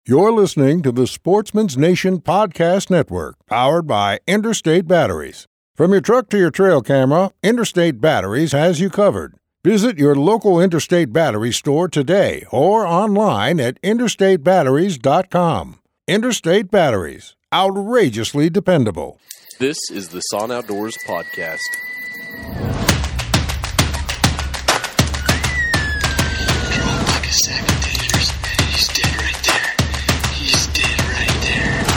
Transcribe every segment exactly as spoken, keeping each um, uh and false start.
You're listening to the Sportsman's Nation Podcast Network, powered by Interstate Batteries. From your truck to your trail camera, Interstate Batteries has you covered. Visit your local Interstate Battery store today or online at interstate batteries dot com. Interstate Batteries, outrageously dependable. This is the Son Outdoors Podcast. Drop like a sack of taters. He's dead right there. He's dead right there.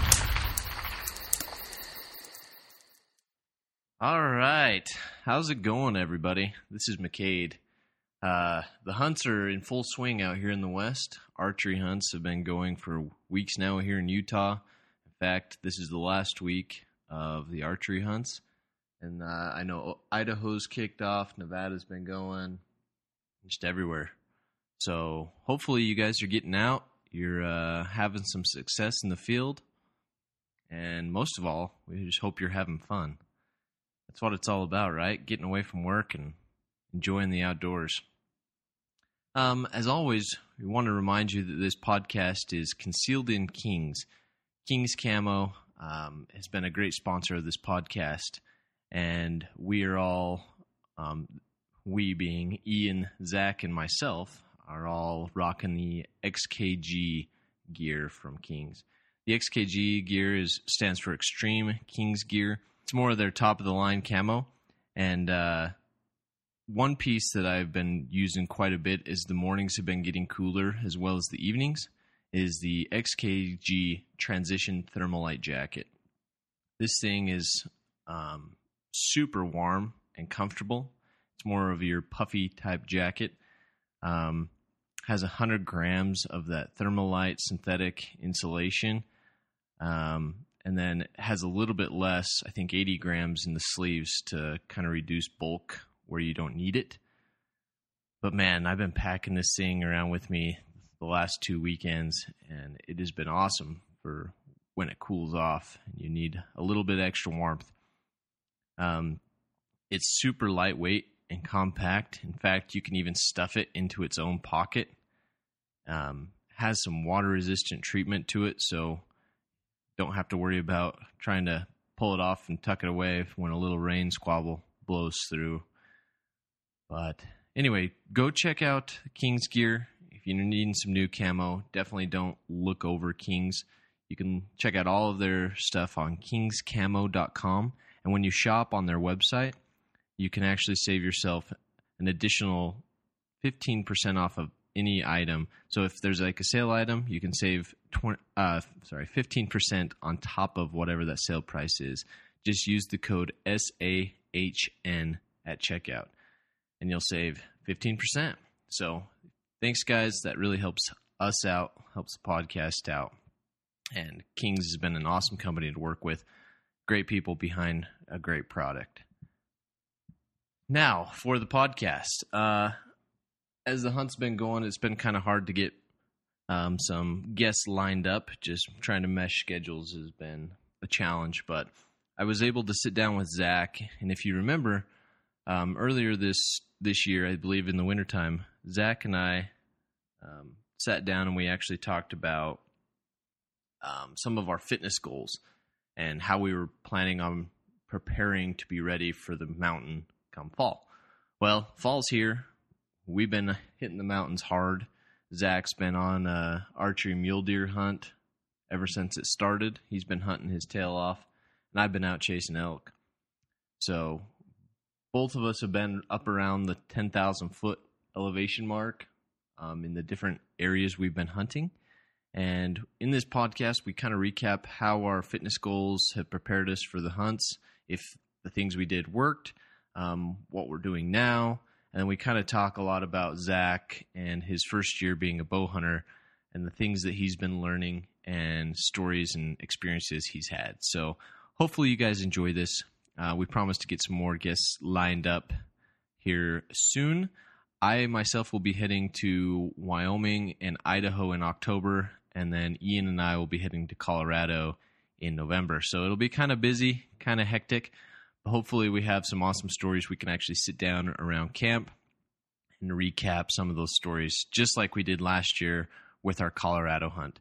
All right. How's it going, everybody? This is McCade. Uh, the hunts are in full swing out here in the West. Archery hunts have been going for weeks now here in Utah. In fact, this is the last week of the archery hunts. And uh, I know Idaho's kicked off. Nevada's been going. Just everywhere. So hopefully you guys are getting out. You're uh, having some success in the field. And most of all, we just hope you're having fun. That's what it's all about, right? Getting away from work and enjoying the outdoors. Um, as always, we want to remind you that this podcast is Concealed in Kings. Kings Camo um, has been a great sponsor of this podcast, and we are all, um, we being Ian, Zach, and myself, are all rocking the X K G gear from Kings. The X K G gear is stands for Extreme Kings Gear. It's more of their top-of-the-line camo, and uh, one piece that I've been using quite a bit as the mornings have been getting cooler as well as the evenings is the X K G Transition Thermalite Jacket. This thing is um, super warm and comfortable. It's more of your puffy type jacket. Um, has one hundred grams of that Thermalite synthetic insulation. Um, and then has a little bit less, I think eighty grams in the sleeves to kind of reduce bulk where you don't need it. But man, I've been packing this thing around with me the last two weekends, and it has been awesome for when it cools off and you need a little bit extra warmth. Um, it's super lightweight and compact. In fact, you can even stuff it into its own pocket. Um, has some water-resistant treatment to it, so don't have to worry about trying to pull it off and tuck it away when a little rain squabble blows through. But anyway, go check out Kings Gear. If you're needing some new camo, definitely don't look over Kings. You can check out all of their stuff on kings camo dot com. And when you shop on their website, you can actually save yourself an additional fifteen percent off of any item. So if there's like a sale item, you can save twenty, uh, sorry, fifteen percent on top of whatever that sale price is. Just use the code S A H N at checkout, and you'll save fifteen percent. So thanks, guys. That really helps us out, helps the podcast out. And Kings has been an awesome company to work with. Great people behind a great product. Now, for the podcast. Uh, as the hunt's been going, it's been kind of hard to get um, some guests lined up. Just trying to mesh schedules has been a challenge. But I was able to sit down with Zach. And if you remember, um, earlier this this year, I believe in the wintertime, Zach and I um, sat down and we actually talked about um, some of our fitness goals and how we were planning on preparing to be ready for the mountain come fall. Well, fall's here. We've been hitting the mountains hard. Zach's been on a archery mule deer hunt ever since it started. He's been hunting his tail off, and I've been out chasing elk. So both of us have been up around the ten thousand foot elevation mark um, in the different areas we've been hunting. And in this podcast, we kind of recap how our fitness goals have prepared us for the hunts, if the things we did worked, um, what we're doing now. And then we kind of talk a lot about Zach and his first year being a bow hunter and the things that he's been learning and stories and experiences he's had. So hopefully you guys enjoy this. Uh, we promise to get some more guests lined up here soon. I myself will be heading to Wyoming and Idaho in October, and then Ian and I will be heading to Colorado in November. So it'll be kind of busy, kind of hectic. Hopefully we have some awesome stories we can actually sit down around camp and recap some of those stories, just like we did last year with our Colorado hunt.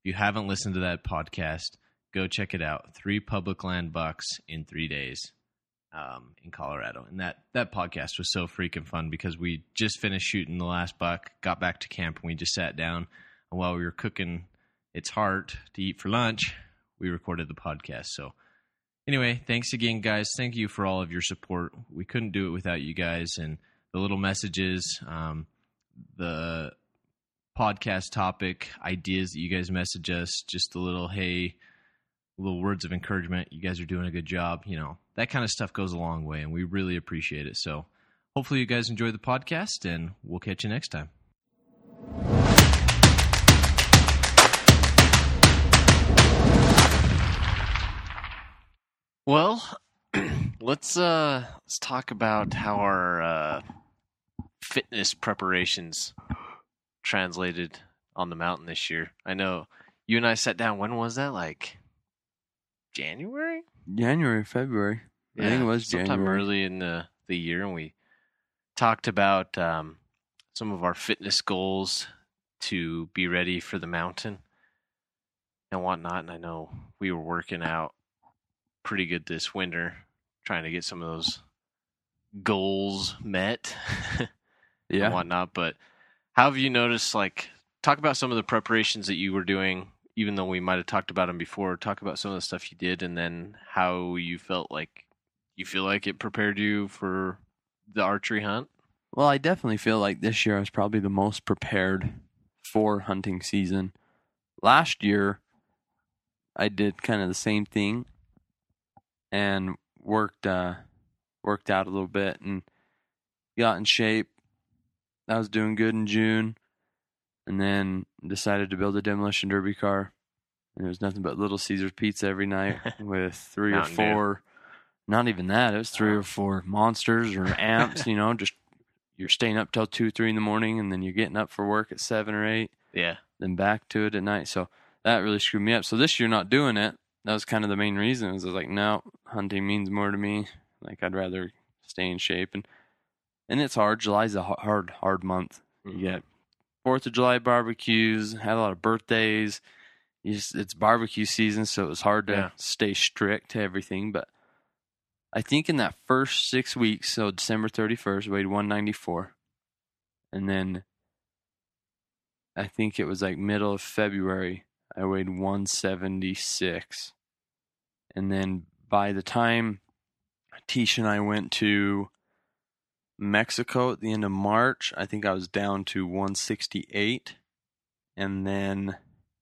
If you haven't listened to that podcast, go check it out. Three public land bucks in three days um, in Colorado. And that, that podcast was so freaking fun because we just finished shooting the last buck, got back to camp, and we just sat down. And while we were cooking its heart to eat for lunch, we recorded the podcast. So anyway, thanks again, guys. Thank you for all of your support. We couldn't do it without you guys and the little messages, um, the podcast topic ideas that you guys message us, just a little, hey, little words of encouragement. You guys are doing a good job. You know, that kind of stuff goes a long way, and we really appreciate it. So hopefully you guys enjoy the podcast, and we'll catch you next time. Well, let's uh, let's talk about how our uh, fitness preparations translated on the mountain this year. I know you and I sat down. When was that? Like January? January, February. Yeah, I think it was sometime January. early in the, the year, and we talked about um, some of our fitness goals to be ready for the mountain and whatnot. And I know we were working out pretty good this winter, trying to get some of those goals met Yeah. and whatnot. But how have you noticed, like, talk about some of the preparations that you were doing, even though we might have talked about them before. Talk about some of the stuff you did, and then how you felt like you feel like it prepared you for the archery hunt. Well, I definitely feel like this year I was probably the most prepared for hunting season. Last year, I did kind of the same thing and worked uh, worked out a little bit and got in shape. I was doing good in June, and then decided to build a demolition derby car. And it was nothing but Little Caesars pizza every night with three Mountain or four. Not even that. It was three or four monsters or amps. You know, just you're staying up till two, three in the morning, and then you're getting up for work at seven or eight. Yeah. Then back to it at night. So that really screwed me up. So this year, not doing it. That was kind of the main reason. Was I was like, no, hunting means more to me. Like I'd rather stay in shape, and and it's hard. July's a hard, hard month. Mm-hmm. You get Fourth of July barbecues. Had a lot of birthdays. You just, it's barbecue season, so it was hard to Yeah. stay strict to everything. But I think in that first six weeks, so December thirty-first, weighed one ninety-four, and then I think it was like middle of February, I weighed one seventy-six. And then by the time Tish and I went to Mexico at the end of March, I think I was down to one sixty-eight. And then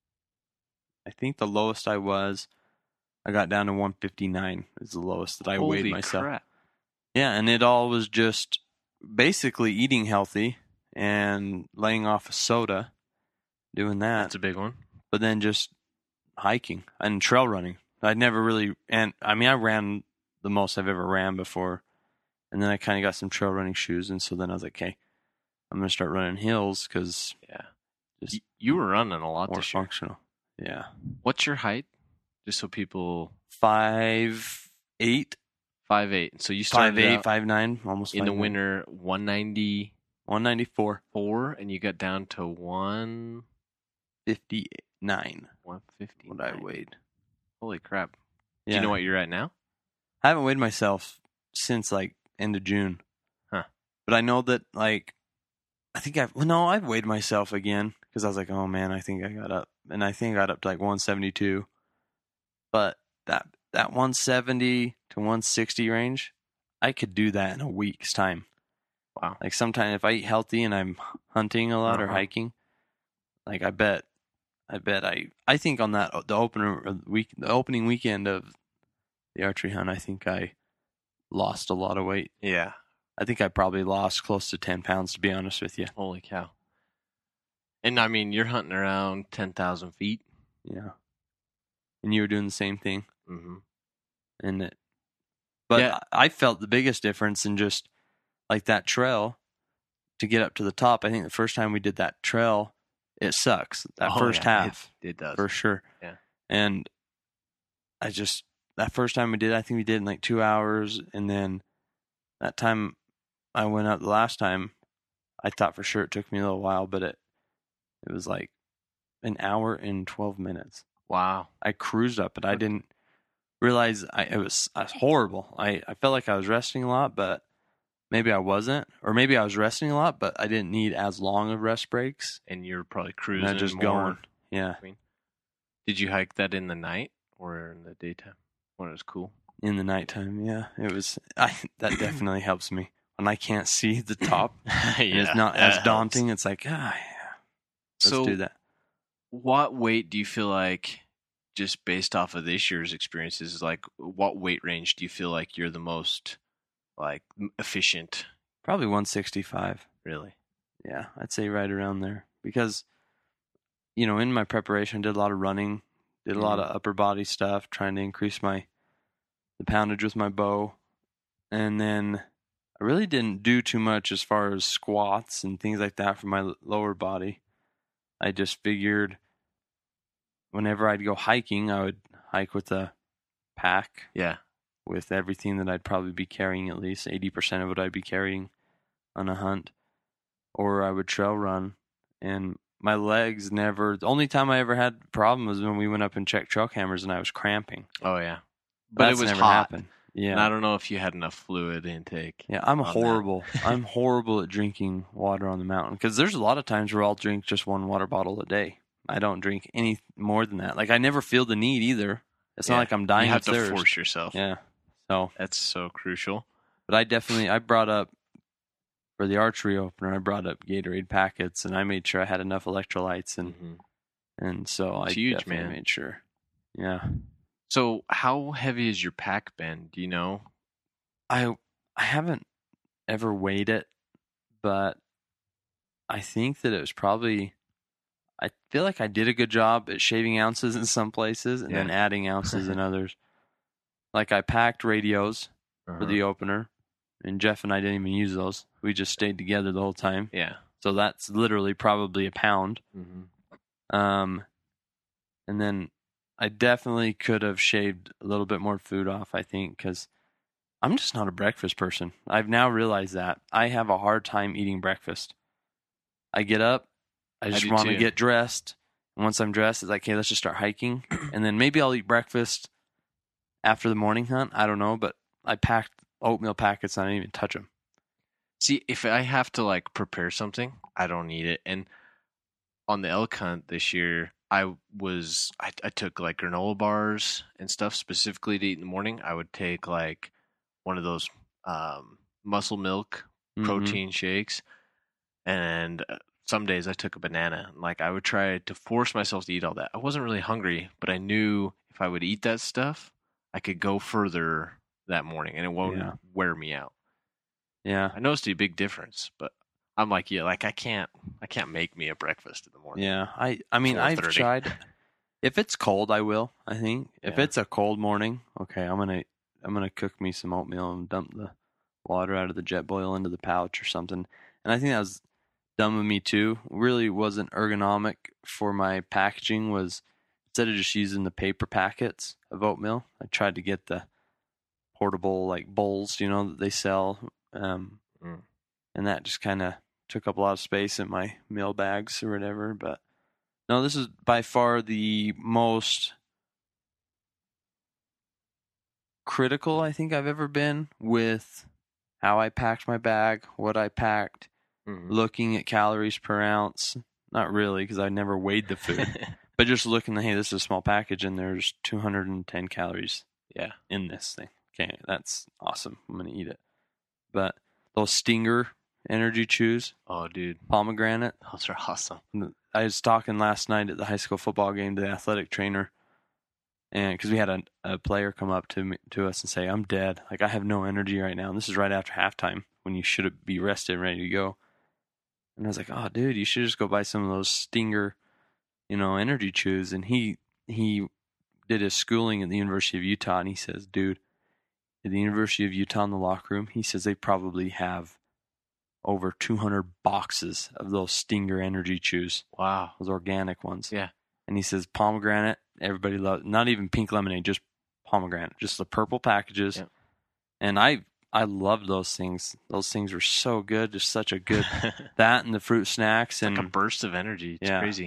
I think the lowest I was, I got down to one fifty-nine is the lowest that I Holy weighed myself. crap. Yeah, and it all was just basically eating healthy and laying off a soda, doing that. That's a big one. But then just hiking and trail running. I'd never really, and I mean, I ran the most I've ever ran before, and then I kind of got some trail running shoes, and so then I was like, okay, I'm gonna start running hills because Yeah. just Y- You were running a lot more this year. functional. Yeah, What's your height? Just so people, five eight, five eight. So you started five eight, out five nine, almost in the five nine. winter one ninety-four, one ninety four, and you got down to one fifty nine. one fifty. What I weighed. Holy crap! Yeah. Do you know what you're at now? I haven't weighed myself since like end of June. Huh. But I know that like I think I've well no, I've weighed myself again because I was like, oh man, I think I got up, and I think I got up to like one seventy-two. But that that one seventy to one sixty range, I could do that in a week's time. Wow. Like sometimes if I eat healthy and I'm hunting a lot or Uh-huh. hiking, like I bet, I bet I I think on that the opener or the week the opening weekend of the archery hunt, I think I lost a lot of weight. Yeah. I think I probably lost close to ten pounds, to be honest with you. Holy cow! And I mean, you're hunting around ten thousand feet. Yeah. And you were doing the same thing. Mm-hmm. And it, but Yeah. I I felt the biggest difference in just like that trail to get up to the top. I think the first time we did that trail, it sucks. That Oh, first yeah, half, it, it does. for sure. Yeah. And I just, that first time we did, I think we did in like two hours. And then that time I went up the last time, I thought for sure it took me a little while, but it, it was like an hour and twelve minutes. Wow. I cruised up, but I didn't realize I, it was, I was horrible. I, I felt like I was resting a lot, but maybe I wasn't. Or maybe I was resting a lot, but I didn't need as long of rest breaks. And you're probably And cruising I just more. going. Yeah. Did you hike that in the night or in the daytime when it was cool? In the nighttime, yeah. It was, I, that definitely helps me. When I can't see the top, yeah, and it's not that as daunting, it's like, ah, yeah, let's so do that. What weight do you feel like, just based off of this year's experiences, like what weight range do you feel like you're the most like efficient? Probably one sixty-five. Really? Yeah, I'd say right around there. Because, you know, in my preparation, I did a lot of running, did a lot of upper body stuff, trying to increase my the poundage with my bow. And then I really didn't do too much as far as squats and things like that for my lower body. I just figured whenever I'd go hiking, I would hike with a pack. Yeah. With everything that I'd probably be carrying, at least eighty percent of what I'd be carrying on a hunt. Or I would trail run. And my legs never, the only time I ever had a problem was when we went up and checked trail cameras and I was cramping. Oh, yeah. But That's it was never hot. happened. Yeah. And I don't know if you had enough fluid intake. Yeah, I'm on that. horrible. I'm horrible at drinking water on the mountain because there's a lot of times where I'll drink just one water bottle a day. I don't drink any more than that. Like I never feel the need either. It's Yeah. not like I'm dying You have of to thirst. force yourself. Yeah. So, That's so crucial. but I definitely I brought up for the archery opener. I brought up Gatorade packets and I made sure I had enough electrolytes and Mhm. and so It's I huge, definitely man. made sure. Yeah. So how heavy is your pack been? Do you know? I I haven't ever weighed it, but I think that it was probably. I feel like I did a good job at shaving ounces in some places and Yeah. then adding ounces in others. Like I packed radios Uh-huh. for the opener, and Jeff and I didn't even use those. We just stayed together the whole time. Yeah. So that's literally probably a pound. Mm-hmm. Um, and then I definitely could have shaved a little bit more food off, I think, because I'm just not a breakfast person. I've now realized that. I have a hard time eating breakfast. I get up, I I just do want to too. get dressed. And once I'm dressed, it's like, okay, let's just start hiking. And then maybe I'll eat breakfast after the morning hunt. I don't know, but I packed oatmeal packets and I didn't even touch them. See, if I have to like prepare something, I don't eat it. And on the elk hunt this year, I was I, I took like granola bars and stuff specifically to eat in the morning. I would take like one of those um, muscle milk Mhm. protein shakes, and uh, some days I took a banana. Like I would try to force myself to eat all that. I wasn't really hungry, but I knew if I would eat that stuff, I could go further that morning, and it won't Yeah. wear me out. Yeah. I noticed a big difference, but I'm like, yeah, like I can't, I can't make me a breakfast in the morning. Yeah. I, I mean, I've four thirty. tried. If it's cold, I will, I think. If Yeah. it's a cold morning, okay, I'm going to I'm gonna cook me some oatmeal and dump the water out of the jet boil into the pouch or something. And I think that was dumb of me too. Really wasn't ergonomic for my packaging. Was instead of just using the paper packets of oatmeal, I tried to get the portable like bowls, you know, that they sell. Um, Mm. And that just kind of took up a lot of space in my mail bags or whatever. But no, this is by far the most critical I think I've ever been with how I packed my bag, what I packed, Mhm. looking at calories per ounce. Not really, because I never weighed the food, but just looking at, hey, this is a small package and there's two hundred ten calories Yeah. in this thing. Okay, that's awesome. I'm going to eat it. But those Stinger energy chews, Oh, dude, pomegranate. those are awesome. I was talking last night at the high school football game to the athletic trainer, and because we had a, a player come up to me, to us and say, "I'm dead. Like I have no energy right now." And this is right after halftime when you should be rested and ready to go. And I was like, "Oh, dude, you should just go buy some of those Stinger, you know, energy chews." And he he did his schooling at the University of Utah, and he says, "Dude, at the University of Utah in the locker room, he says they probably have over two hundred boxes of those Stinger energy chews, Wow. those organic ones." Yeah. And he says pomegranate, everybody loves, not even pink lemonade, just pomegranate, just the purple packages. Yep. And I I loved those things. Those things were so good, just such a good, that and the fruit snacks. And Like a burst of energy. It's Yeah. crazy.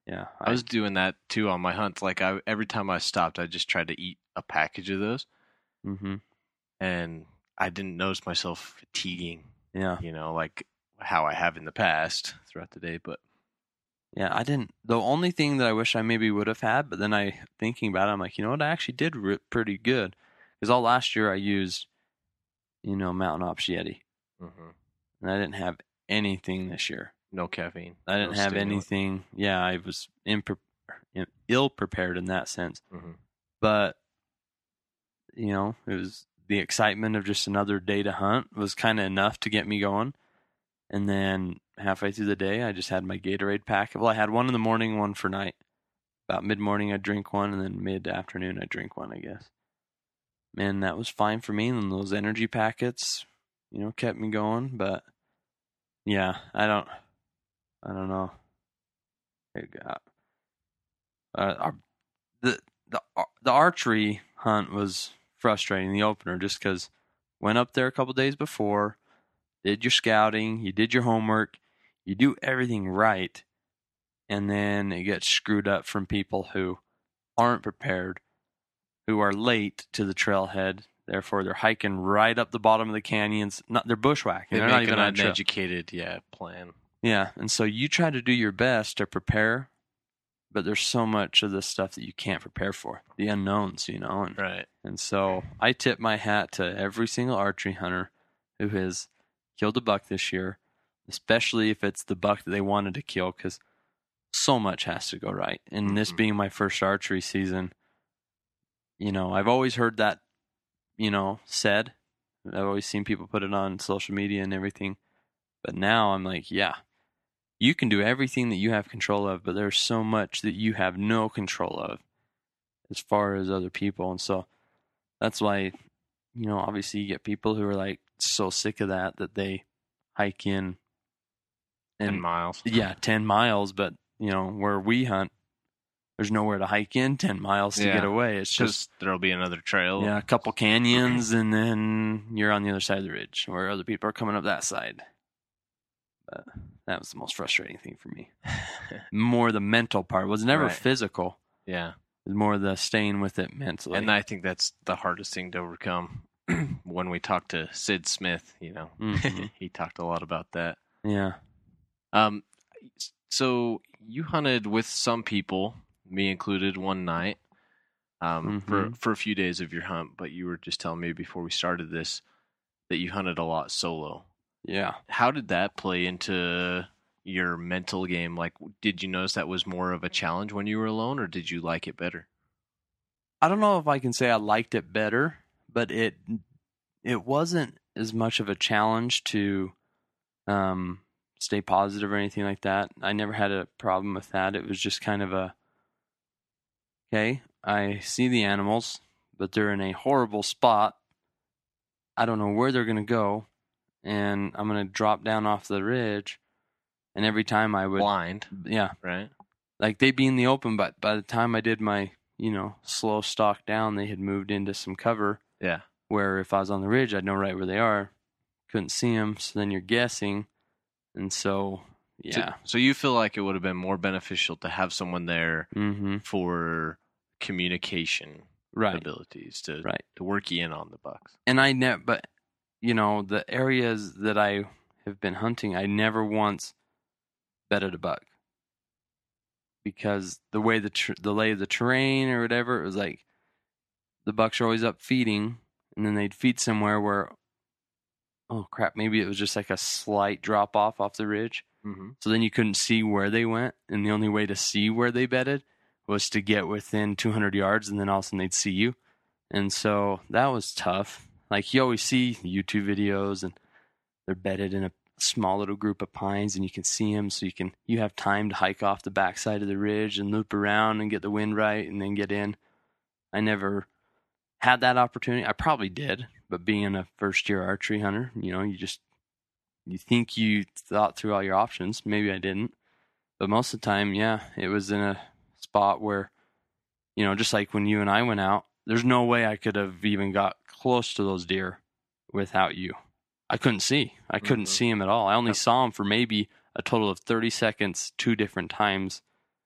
Yeah, I was doing that too on my hunts. Like I, every time I stopped, I just tried to eat a package of those, Mm-hmm. and I didn't notice myself fatiguing. Yeah, You know, like how I have in the past throughout the day. But yeah. I didn't. The only thing that I wish I maybe would have had, but then I thinking about it, I'm like, you know what? I actually did re- pretty good because all last year I used, you know, Mountain Ops Yeti, mm-hmm. and I didn't have anything this year. no caffeine. I didn't no have stimulant. anything. Yeah, I was impre- ill prepared in that sense. Mm-hmm. But you know, it was the excitement of just another day to hunt was kind of enough to get me going. And then halfway through the day, I just had my Gatorade pack. Well, I had one in the morning, one for night. About mid morning, I'd drink one, and then mid afternoon, I'd drink one, I guess. Man, that was fine for me. And those energy packets, you know, kept me going. But yeah, I don't, I don't know. It got, uh, our, the the the archery hunt was frustrating, the opener, just because went up there a couple days before, did your scouting, you did your homework, you do everything right, and then it gets screwed up from people who aren't prepared, who are late to the trailhead. Therefore, they're hiking right up the bottom of the canyons. Not they're bushwhacking. They They're make not even an on trail. uneducated, yeah, plan. Yeah, and so you try to do your best to prepare, but there's so much of this stuff that you can't prepare for, the unknowns, you know. And, Right. and so I tip my hat to every single archery hunter who has killed a buck this year, especially if it's the buck that they wanted to kill, because so much has to go right. And Mm-hmm. this being my first archery season, you know, I've always heard that, you know, said. I've always seen people put it on social media and everything. But now I'm like, yeah, you can do everything that you have control of, but there's so much that you have no control of as far as other people. And so that's why, you know, obviously you get people who are like so sick of that, that they hike in and ten miles. yeah, ten miles. But, you know, where we hunt, there's nowhere to hike in ten miles to Yeah. get away. It's just, Because there'll be another trail. yeah, a couple canyons, and then you're on the other side of the ridge where other people are coming up that side. But that was the most frustrating thing for me. More the mental part. It was never Right. physical. Yeah. It was more the staying with it mentally. And I think that's the hardest thing to overcome. When we talked to Sid Smith, you know, Mhm. he talked a lot about that. yeah. Um, so you hunted with some people, me included, one night, um, for Mhm. for a few days of your hunt. But you were just telling me before we started this that you hunted a lot solo. Yeah. How did that play into your mental game? Like, did you notice that was more of a challenge when you were alone, or did you like it better? I don't know if I can say I liked it better, but it it wasn't as much of a challenge to um, stay positive or anything like that. I never had a problem with that. It was just kind of a, okay, I see the animals, but they're in a horrible spot. I don't know where they're going to go, and I'm going to drop down off the ridge. And every time I would, Blind, yeah, right? like they'd be in the open, but by the time I did my, you know, slow stalk down, they had moved into some cover Yeah. where if I was on the ridge, I'd know right where they are. Couldn't see them, so then you're guessing. And so, yeah. So, so you feel like it would have been more beneficial to have someone there Mm-hmm. for communication Right. abilities to Right. to work you in on the bucks. And I never, but, you know, the areas that I have been hunting, I never once bedded a buck. Because the way the tr- the lay of the terrain or whatever, it was like the bucks are always up feeding, and then they'd feed somewhere where, oh crap, maybe it was just like a slight drop off off the ridge. Mm-hmm. So then you couldn't see where they went, and the only way to see where they bedded was to get within two hundred yards, and then all of a sudden they'd see you. And so that was tough. Like, you always see YouTube videos, and they're bedded in a small little group of pines, and you can see them, so you can you have time to hike off the backside of the ridge and loop around and get the wind right and then get in. I never had that opportunity. I probably did, but being a first year archery hunter, you know, you just you think you thought through all your options. Maybe I didn't, but most of the time, yeah, it was in a spot where, you know, just like when you and I went out, there's no way I could have even got close to those deer without you. I couldn't see. I couldn't Mhm. see him at all. I only saw him for maybe a total of thirty seconds, two different times.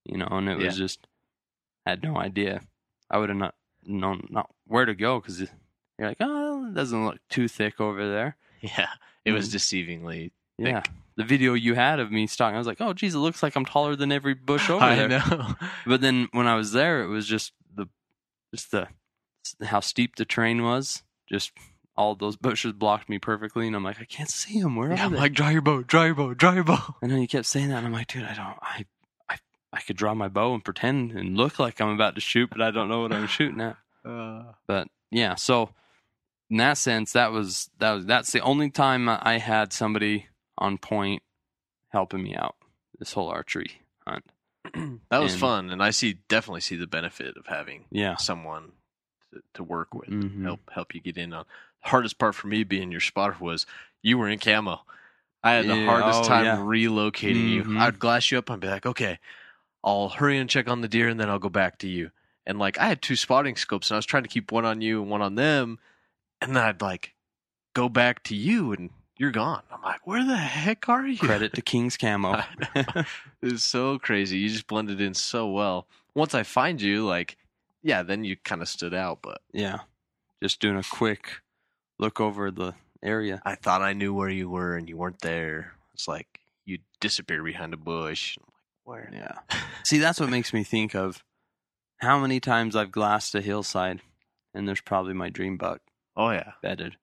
you know, and it was Yeah. just, I had no idea. I would have not known not where to go because you're like, oh, it doesn't look too thick over there. Yeah, it was Mm. deceivingly Yeah. thick. The video you had of me stalking, I was like, oh, geez, it looks like I'm taller than every bush over I there. know. But then when I was there, it was just the, just the, how steep the terrain was. Just all those bushes blocked me perfectly, and I'm like, I can't see them. Where Yeah, are I'm they? like, draw your bow, draw your bow, draw your bow. And then you kept saying that, and I'm like, dude, I don't, I, I, I could draw my bow and pretend and look like I'm about to shoot, but I don't know what I'm shooting at. Uh, But yeah, so in that sense, that was that was that's the only time I had somebody on point helping me out this whole archery hunt. that was And- fun, and I see definitely see the benefit of having Yeah. someone to, to work with, Mhm. help help you get in on. The hardest part for me being your spotter was you were in camo. I had the Yeah, hardest oh, time yeah. relocating you. Mhm. I'd glass you up and be like, okay, I'll hurry and check on the deer, and then I'll go back to you. And like I had two spotting scopes, and I was trying to keep one on you and one on them, and then I'd like go back to you, and you're gone. I'm like, where the heck are you? Credit to King's Camo. I know. It was so crazy. You just blended in so well. Once I find you, like, yeah, then you kind of stood out. But Yeah, just doing a quick look over the area. I thought I knew where you were, and you weren't there. It's like you disappear behind a bush. I'm like, where? Yeah. See, that's what makes me think of how many times I've glassed a hillside, and there's probably my dream buck Oh yeah. bedded.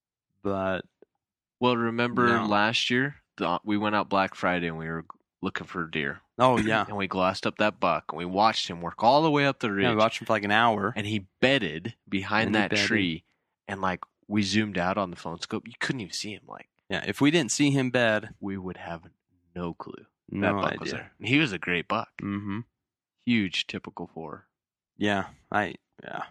But Well, remember No. last year the, we went out Black Friday and we were looking for deer, oh yeah, and we glassed up that buck, and we watched him work all the way up the ridge, yeah, I watched him for like an hour. and he bedded behind And he that bedded. tree, and like we zoomed out on the phone scope, you couldn't even see him. Like Yeah, if we didn't see him bed, we would have no clue no that buck idea. was there. And he was a great buck, Mm-hmm. huge, typical four. Yeah, I yeah.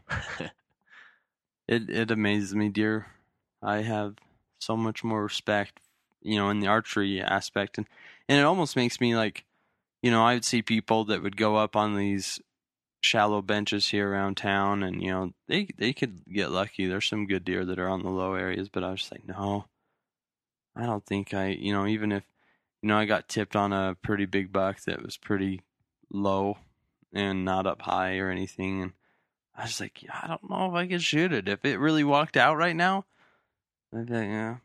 It it amazes me, dear. I have so much more respect, you know, in the archery aspect, and and it almost makes me like, you know, I would see people that would go up on these shallow benches here around town, and you know, they they could get lucky. There's some good deer that are on the low areas, but I was just like, no, I don't think I, you know, even if, you know, I got tipped on a pretty big buck that was pretty low and not up high or anything, and I was like, yeah, I don't know if I could shoot it. If it really walked out right now, I'd be like, yeah,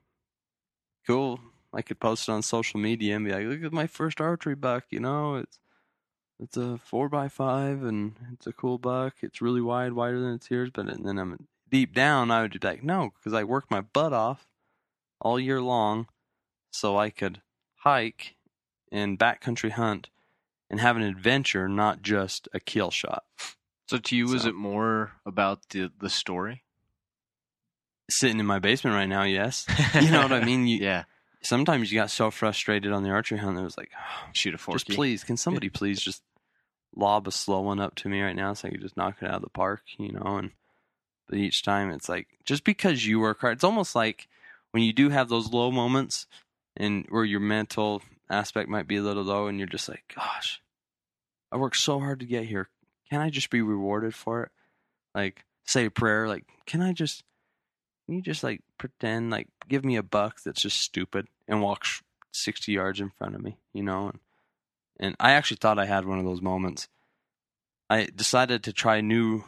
cool. I could post it on social media and be like, look at my first archery buck. You know, it's it's a four by five and it's a cool buck. It's really wide, wider than its ears. But and then I'm deep down, I would be like, no, because I worked my butt off all year long, so I could hike and backcountry hunt and have an adventure, not just a kill shot. So to you, was So- it more about the the story? Sitting in my basement right now, yes. You know what I mean? You, Yeah, Sometimes you got so frustrated on the archery hunt that it was like, oh, shoot a forky. just please, can somebody please just lob a slow one up to me right now so I could just knock it out of the park, you know? And but each time it's like, just because you work hard, it's almost like when you do have those low moments and where your mental aspect might be a little low and you're just like, gosh, I worked so hard to get here. Can I just be rewarded for it? Like, say a prayer, like, can I just, can you just like pretend, like, give me a buck that's just stupid and walk sh- sixty yards in front of me, you know? And, and I actually thought I had one of those moments. I decided to try a new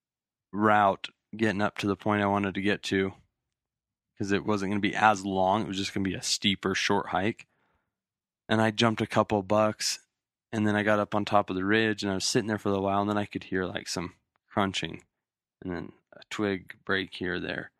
route getting up to the point I wanted to get to because it wasn't going to be as long. It was just going to be a steeper, short hike. And I jumped a couple bucks, and then I got up on top of the ridge, and I was sitting there for a little while, and then I could hear like some crunching, and then a twig break here or there.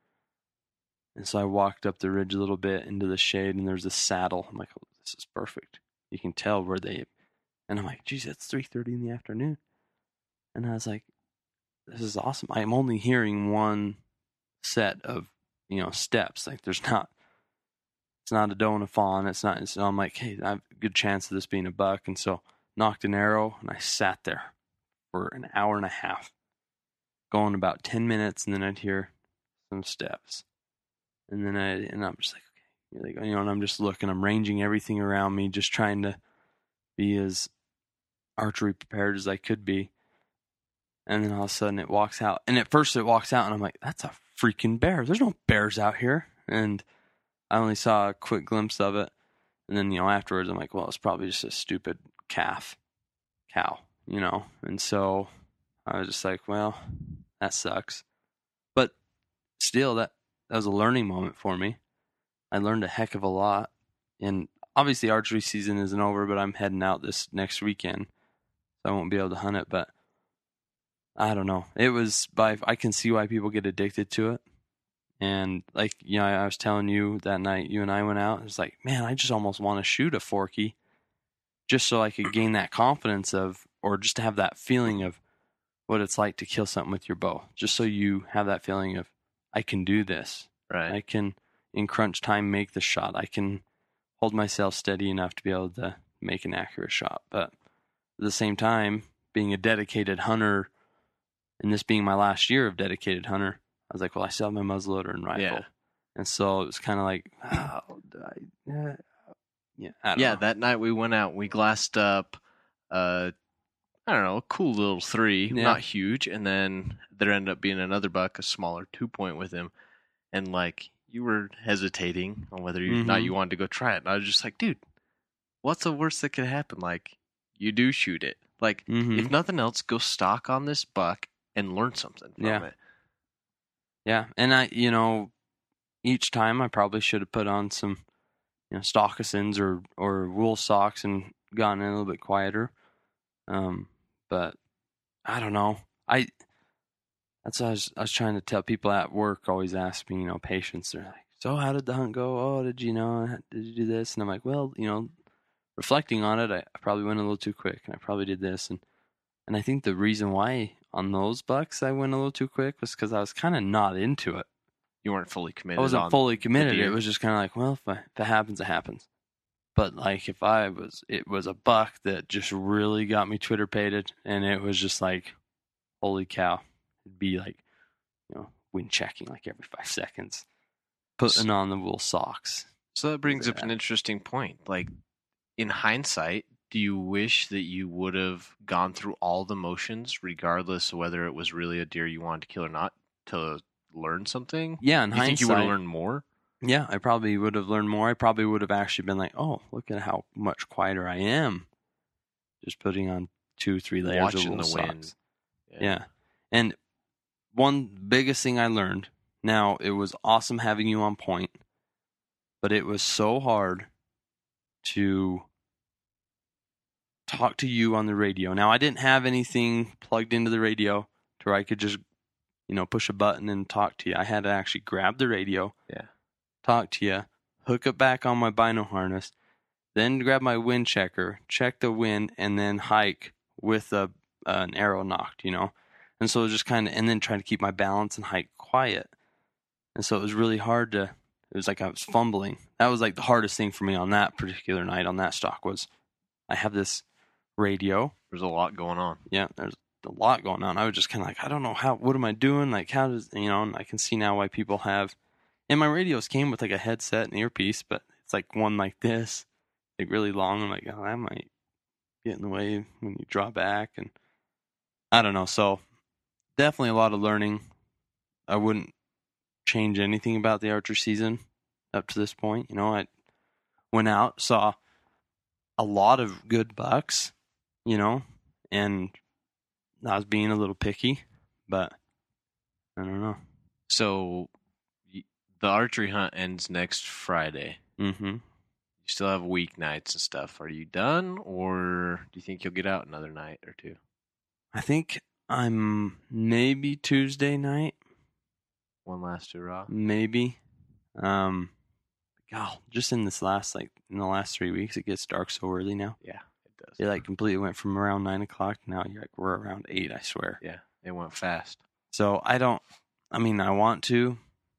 And so I walked up the ridge a little bit into the shade, and there's a saddle. I'm like, oh, this is perfect. You can tell where they, and I'm like, geez, it's three thirty in the afternoon. And I was like, this is awesome. I'm only hearing one set of, you know, steps. Like there's not, it's not a doe and a fawn. It's not, so I'm like, hey, I have a good chance of this being a buck. And so knocked an arrow, and I sat there for an hour and a half, going about ten minutes, and then I'd hear some steps. And then I, and I'm just like, okay, here they go. You know, and I'm just looking, I'm ranging everything around me, just trying to be as archery prepared as I could be. And then all of a sudden it walks out. And at first it walks out, and I'm like, that's a freaking bear. There's no bears out here. And I only saw a quick glimpse of it. And then, you know, afterwards I'm like, well, it's probably just a stupid calf cow, you know? And so I was just like, well, that sucks. But still, that, that was a learning moment for me. I learned a heck of a lot. And obviously archery season isn't over, but I'm heading out this next weekend. So I won't be able to hunt it, but I don't know. It was by, I can see why people get addicted to it. And like, you know, I was telling you that night you and I went out, it's like, man, I just almost want to shoot a forky just so I could gain that confidence of, or just to have that feeling of what it's like to kill something with your bow. Just so you have that feeling of, I can do this. Right. I can, in crunch time, make the shot. I can hold myself steady enough to be able to make an accurate shot. But at the same time, being a dedicated hunter, and this being my last year of dedicated hunter, I was like, well, I still have my muzzleloader and rifle. Yeah. And so it was kind of like, oh, I, yeah, yeah, I don't yeah know. That night we went out, we glassed up, uh, I don't know, a cool little three, Yeah. not huge. And then there ended up being another buck, a smaller two point with him. And like, you were hesitating on whether or Mhm. not you wanted to go try it. And I was just like, dude, what's the worst that could happen? Like, you do shoot it. Like, Mhm. if nothing else, go stock on this buck and learn something from Yeah. it. Yeah. And I, you know, each time I probably should have put on some, you know, stockisons or, or wool socks and gotten a little bit quieter. Um, but I don't know. I, that's what I was, I was trying to tell people at work, always ask me, you know, patience. They're like, so how did the hunt go? Oh, did you know, did you do this? And I'm like, well, you know, reflecting on it, I, I probably went a little too quick and I probably did this. And, and I think the reason why on those bucks I went a little too quick was because I was kind of not into it. You weren't fully committed. I wasn't on fully committed. the It deer. was just kind of like, well, if, I, if it happens, it happens. But like if I was, it was a buck that just really got me Twitter pated, and it was just like, holy cow. It'd be like, you know, wind checking like every five seconds, putting on the wool socks. So that brings Yeah. up an interesting point. Like, in hindsight, do you wish that you would have gone through all the motions, regardless of whether it was really a deer you wanted to kill or not, to learn something? Yeah, in Do you hindsight, think you would have learned more? Yeah, I probably would have learned more. I probably would have actually been like, oh, look at how much quieter I am. Just putting on two, three layers Watching of wool the socks. wind. Yeah. And one biggest thing I learned, now it was awesome having you on point, but it was so hard to talk to you on the radio. Now I didn't have anything plugged into the radio to where I could just, you know, push a button and talk to you. I had to actually grab the radio, Yeah. talk to you, hook it back on my bino harness, then grab my wind checker, check the wind, and then hike with a uh, an arrow knocked, you know. And so it was just kind of, and then trying to keep my balance and hike quiet. And so it was really hard to, it was like I was fumbling. That was like the hardest thing for me on that particular night on that stock was I have this radio. There's a lot going on. Yeah, there's a lot going on. I was just kind of like, I don't know how, what am I doing? Like, how does, you know, and I can see now why people have, and my radios came with like a headset and earpiece, but it's like one like this, like really long. I'm like, oh, that might get in the way when you draw back. And I don't know. So definitely a lot of learning. I wouldn't change anything about the archery season up to this point. You know, I went out, saw a lot of good bucks, you know, and I was being a little picky, but I don't know. So y- the archery hunt ends next Friday. Mm-hmm. You still have weeknights and stuff. Are you done, or do you think you'll get out another night or two? I think I'm maybe Tuesday night, One last hurrah. maybe. Um, God, just in this last, like, in the last three weeks, it gets dark so early now. Yeah, it does. It, like, completely went from around nine o'clock. Now you're like, we're around eight, I swear. Yeah, it went fast. So I don't, I mean, I want to,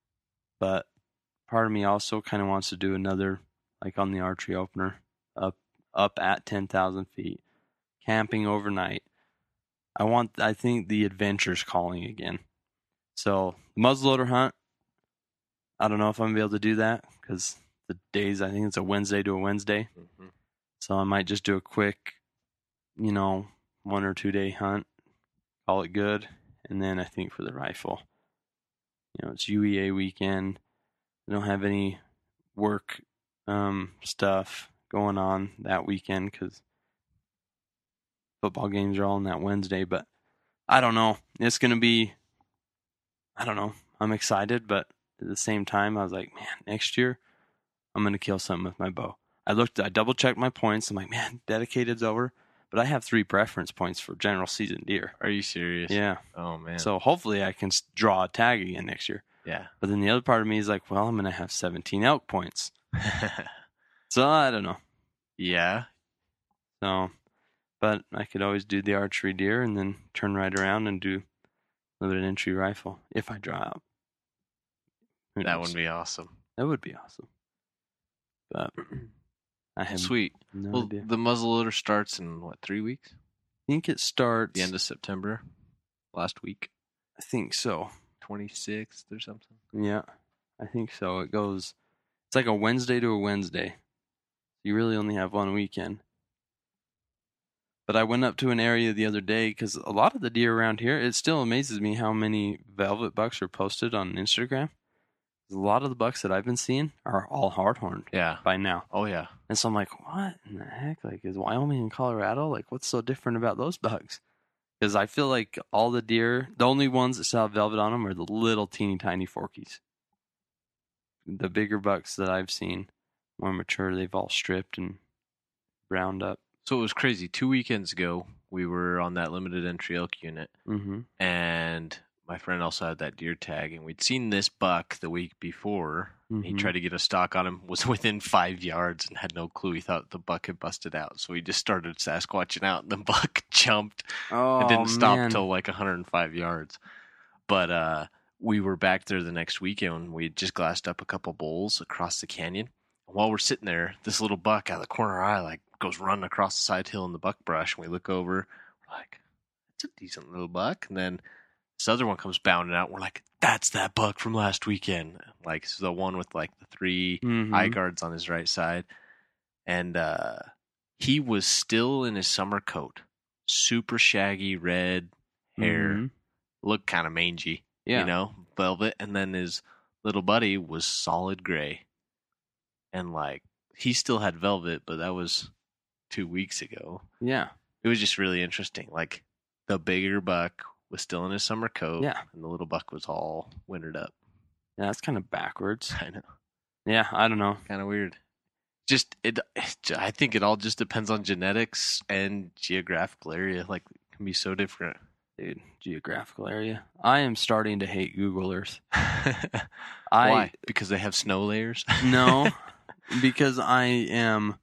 but part of me also kind of wants to do another, like on the archery opener, up up at ten thousand feet, camping overnight. I want, I think the adventure's calling again. So the muzzleloader hunt, I don't know if I'm going to be able to do that because the days, I think it's a Wednesday to a Wednesday. Mm-hmm. So I might just do a quick, you know, one or two day hunt, call it good. And then I think for the rifle, you know, it's U E A weekend. I don't have any work um, stuff going on that weekend because football games are all on that Wednesday, but I don't know. It's going to be, I don't know. I'm excited, but at the same time, I was like, man, next year, I'm going to kill something with my bow. I looked, I double checked my points. I'm like, man, dedicated's over, but I have three preference points for general season deer. Are you serious? Yeah. Oh, man. So hopefully I can s- draw a tag again next year. Yeah. But then the other part of me is like, well, I'm going to have seventeen elk points. So I don't know. Yeah. So, but I could always do the archery deer and then turn right around and do limited entry rifle if I draw out. Who That knows? would be awesome. That would be awesome. But I have Sweet. no Well, idea. the muzzleloader starts in, what, three weeks? I think it starts. The end of September? Last week? I think so. twenty-sixth or something? Yeah, I think so. It goes. It's like a Wednesday to a Wednesday. You really only have one weekend. But I went up to an area the other day because a lot of the deer around here, it still amazes me how many velvet bucks are posted on Instagram. A lot of the bucks that I've been seeing are all hard-horned Yeah. by now. Oh, yeah. And so I'm like, what in the heck? Like, is Wyoming and Colorado? Like, what's so different about those bucks? Because I feel like all the deer, the only ones that still have velvet on them are the little teeny tiny forkies. The bigger bucks that I've seen, more mature, they've all stripped and browned up. So it was crazy. Two weekends ago, we were on that limited entry elk unit, Mm-hmm. and my friend also had that deer tag, and we'd seen this buck the week before. He Mhm. tried to get a stock on him, was within five yards, and had no clue. He thought the buck had busted out, so he just started Sasquatching out, and the buck jumped Oh, and didn't stop man. till like one hundred five yards. But uh, we were back there the next weekend. We had just glassed up a couple bulls across the canyon. While we're sitting there, this little buck out of the corner of our eye like goes running across the side hill in the buck brush, and we look over, we're like, "That's a decent little buck." And then this other one comes bounding out. We're like, "That's that buck from last weekend." Like, it's the one with like the three Mhm. eye guards on his right side. And uh, he was still in his summer coat, super shaggy red hair, Mhm. looked kind of mangy, Yeah. you know, velvet. And then his little buddy was solid gray. And like, he still had velvet, but that was two weeks ago. Yeah. It was just really interesting. Like, the bigger buck was still in his summer coat, Yeah. and the little buck was all wintered up. Yeah, that's kind of backwards. I know. Yeah, I don't know. Kind of weird. Just, it, I think it all just depends on genetics and geographical area. Like, it can be so different. Dude, geographical area. I am starting to hate Google Earth. I Why? Because they have snow layers? No, because I am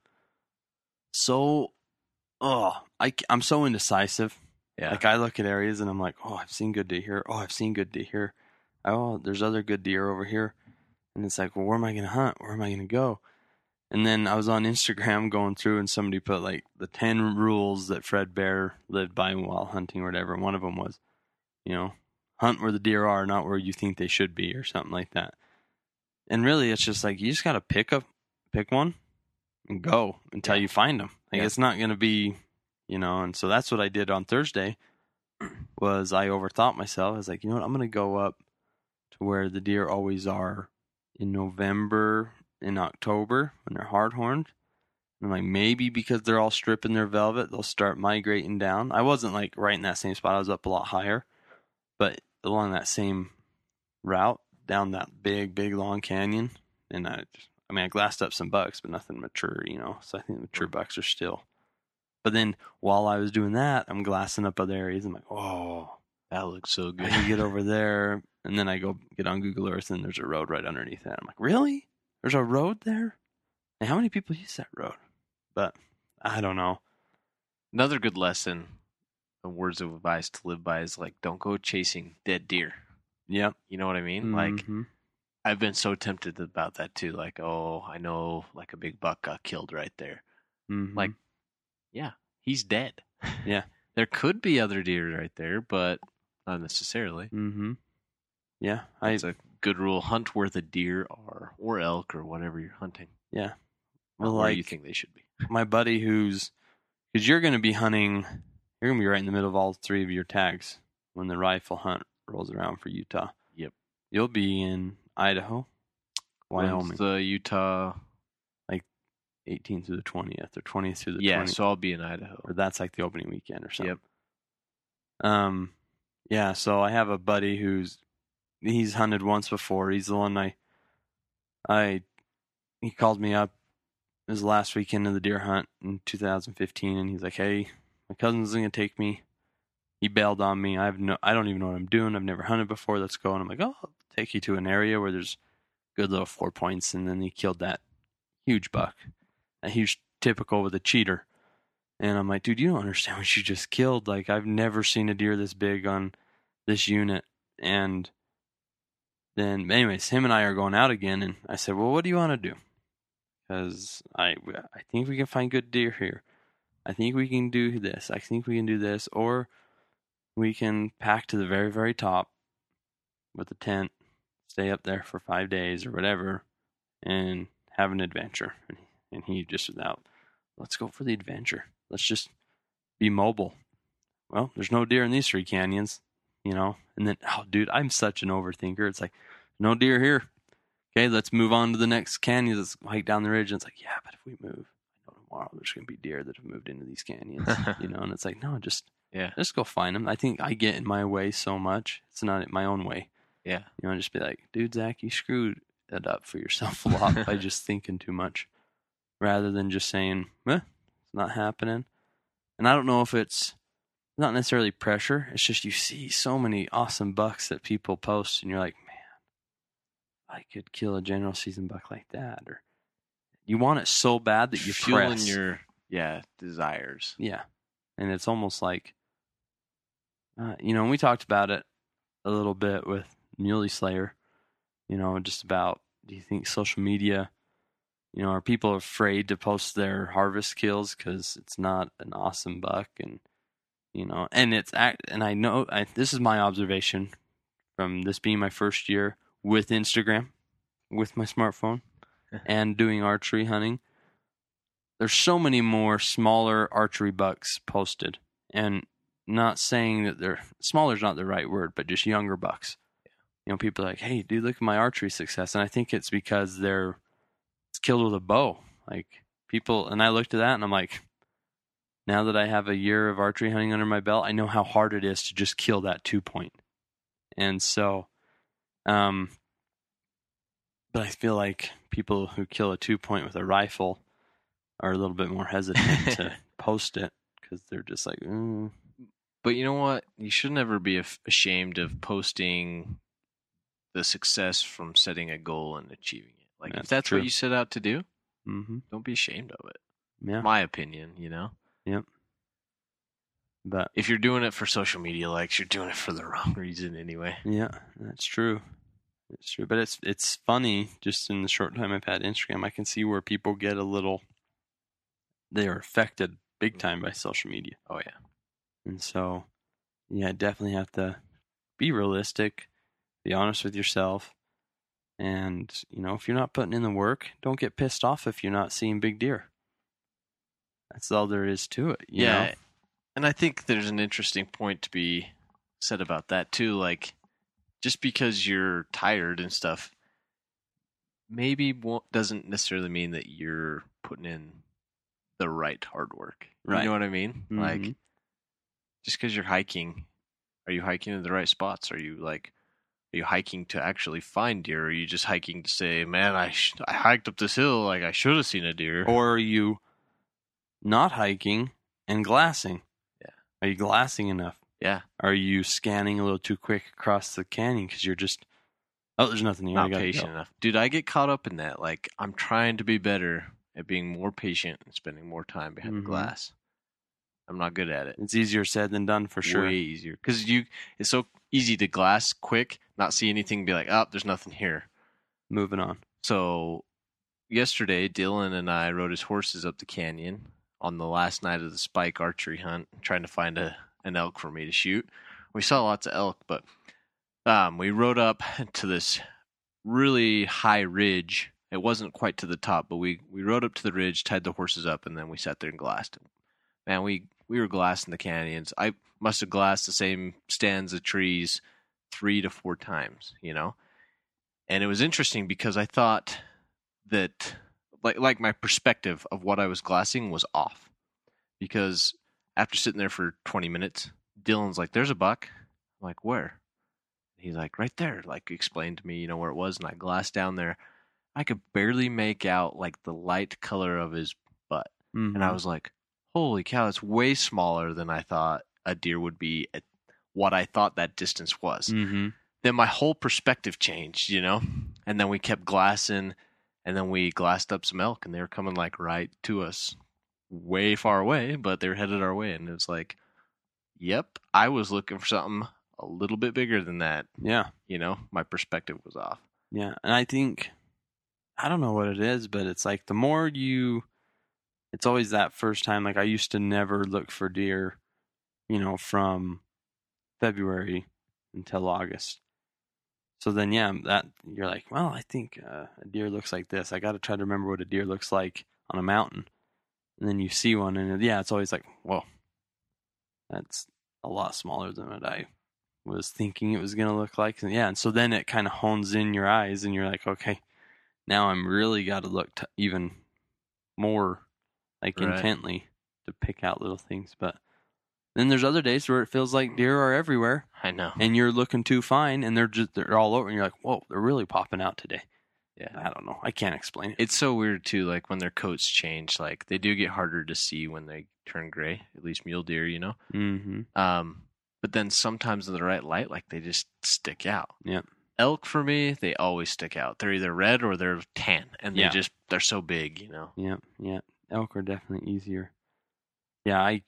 so, oh, I, I'm so indecisive. Yeah. Like, I look at areas and I'm like, oh, I've seen good deer here. Oh, I've seen good deer here. Oh, there's other good deer over here. And it's like, well, where am I going to hunt? Where am I going to go? And then I was on Instagram going through and somebody put like the ten rules that Fred Bear lived by while hunting or whatever. And one of them was, you know, hunt where the deer are, not where you think they should be or something like that. And really, it's just like, you just got to pick up, pick one and go until Yeah. you find them. Like, Yeah. it's not going to be, you know, and so that's what I did on Thursday was I overthought myself. I was like, you know what, I'm going to go up to where the deer always are in November, in October when they're hard horned. And I'm like, maybe because they're all stripping their velvet, they'll start migrating down. I wasn't like right in that same spot. I was up a lot higher, but along that same route down that big, big long canyon. And I, just, I mean, I glassed up some bucks, but nothing mature, you know. So I think the mature bucks are still. But then while I was doing that, I'm glassing up other areas. I'm like, oh, That looks so I good. can get over there. And then I go get on Google Earth and there's a road right underneath that. I'm like, really? There's a road there? And how many people use that road? But I don't know. Another good lesson, the words of advice to live by is like, don't go chasing dead deer. Yep. You know what I mean? Like, Mhm. I've been so tempted about that too. Like, oh, I know like a big buck got killed right there. Mhm. Like, yeah, he's dead. Yeah. There could be other deer right there, but not necessarily. Mhm. Yeah. I It's a good rule. Hunt where the deer are, or elk, or whatever you're hunting. yeah. Well, Well, where like you think they should be. my buddy who's, because you're going to be hunting, you're going to be right in the middle of all three of your tags when the rifle hunt rolls around for Utah. Yep. You'll be in Idaho, Wyoming. When's the Utah, Like eighteenth through the twentieth, or twentieth through the Yeah, twentieth. so I'll be in Idaho. Or that's like the opening weekend or something. Yep. Um, yeah, so I have a buddy who's, he's hunted once before. He's the one I, I, he called me up. It was the last weekend of the deer hunt in two thousand fifteen, and he's like, hey, my cousin's going to take me. He bailed on me. I have no, I don't even know what I'm doing. I've never hunted before. Let's go. And I'm like, oh, I'll take you to an area where there's good little four points. And then he killed that huge buck, a huge typical with a cheater. And I'm like, dude, you don't understand what you just killed. Like, I've never seen a deer this big on this unit. And then, anyways, him and I are going out again. And I said, well, what do you want to do? Because I, I think we can find good deer here. I think we can do this. I think we can do this. Or we can pack to the very, very top with a tent, stay up there for five days or whatever, and have an adventure. And, and he just was out, let's go for the adventure. Let's just be mobile. Well, there's no deer in these three canyons, you know? And then, oh, dude, I'm such an overthinker. It's like, no deer here. Okay, let's move on to the next canyon. Let's hike down the ridge. And it's like, yeah, but if we move, I know tomorrow there's going to be deer that have moved into these canyons, you know? And it's like, no, just... Yeah. Just go find them. I think I get in my way so much. It's not my own way. Yeah. You know, just be like, dude, Zach, you screwed it up for yourself a lot by just thinking too much rather than just saying, eh, it's not happening. And I don't know if it's not necessarily pressure. It's just you see so many awesome bucks that people post and you're like, man, I could kill a general season buck like that. Or you want it so bad that you fueling press. your, yeah, desires. Yeah. And it's almost like, Uh, you know, and we talked about it a little bit with Muley Slayer, you know, just about, do you think social media, you know, are people afraid to post their harvest kills because it's not an awesome buck? And, you know, and it's, and I know, I, this is my observation from this being my first year with Instagram, with my smartphone, and doing archery hunting. There's so many more smaller archery bucks posted, and not saying that they're smaller is not the right word, but just younger bucks. You know, people are like, hey, dude, look at my archery success. And I think it's because they're it's killed with a bow. Like people, and I looked at that and I'm like, now that I have a year of archery hunting under my belt, I know how hard it is to just kill that two point. And so, um, but I feel like people who kill a two point with a rifle are a little bit more hesitant to post it because they're just like, mm. But you know what? You should never be ashamed of posting the success from setting a goal and achieving it. Like, that's if that's true. what you set out to do, Mm-hmm. don't be ashamed of it. Yeah. My opinion, you know? Yep. But if you're doing it for social media likes, you're doing it for the wrong reason anyway. yeah, that's true. It's true. But it's it's funny, just in the short time I've had Instagram, I can see where people get a little, they are affected big time by social media. Oh, yeah. And so, yeah, definitely have to be realistic, be honest with yourself. And, you know, if you're not putting in the work, don't get pissed off if you're not seeing big deer. That's all there is to it. You yeah. know? And I think there's an interesting point to be said about that, too. Like, just because you're tired and stuff, maybe won't, doesn't necessarily mean that you're putting in the right hard work. Right. You know what I mean? Mm-hmm. Like, just because you're hiking, are you hiking in the right spots? Are you like, are you hiking to actually find deer? Or are you just hiking to say, man, I sh- I hiked up this hill, like I should have seen a deer? Or are you not hiking and glassing? Yeah. Are you glassing enough? Yeah. Are you scanning a little too quick across the canyon because you're just, oh, there's nothing here. I Not gotta patient go. enough. Dude, I get caught up in that. Like, I'm trying to be better at being more patient and spending more time behind Mhm. the glass. I'm not good at it. It's easier said than done for sure. Way easier. Because you, it's so easy to glass quick, not see anything, be like, oh, there's nothing here. Moving on. So yesterday, Dylan and I rode his horses up the canyon on the last night of the spike archery hunt, trying to find a an elk for me to shoot. We saw lots of elk, but um, we rode up to this really high ridge. It wasn't quite to the top, but we, we rode up to the ridge, tied the horses up, and then we sat there and glassed. Man, we, we were glassing the canyons. I must have glassed the same stands of trees three to four times, you know? And it was interesting because I thought that like like my perspective of what I was glassing was off, because after sitting there for twenty minutes, Dylan's like, "There's a buck." I'm like, "Where?" He's like, "Right there." Like, explained to me, you know, where it was, and I glassed down there. I could barely make out like the light color of his butt, Mm-hmm. and I was like, "Holy cow! It's way smaller than I thought a deer would be at what I thought that distance was." Mm-hmm. Then my whole perspective changed, you know, and then we kept glassing, and then we glassed up some elk, and they were coming like right to us, way far away, but they were headed our way, and it was like, "Yep, I was looking for something a little bit bigger than that." Yeah. You know, my perspective was off. Yeah. And I think, I don't know what it is, but it's like the more you, it's always that first time. Like I used to never look for deer, you know, from February until August. So then, yeah, that you're like, well, I think uh, a deer looks like this. I got to try to remember what a deer looks like on a mountain. And then you see one, and yeah, it's always like, whoa, that's a lot smaller than what I was thinking it was going to look like. And yeah, and so then it kind of hones in your eyes, and you're like, okay, now I'm really got to look t- even more like Right. intently to pick out little things. But then there's other days where it feels like deer are everywhere, I know. and you're looking too fine, and they're just they're all over, and you're like, whoa, they're really popping out today. Yeah. I don't know. I can't explain it. It's so weird too, like when their coats change, like they do get harder to see when they turn gray, at least mule deer, you know? Mm-hmm. Um, but then sometimes in the right light, like they just stick out. Yep. Elk for me, they always stick out. They're either red or they're tan, and they Yeah. just they're so big, you know. Yep. Yeah. Elk are definitely easier. Yeah. I.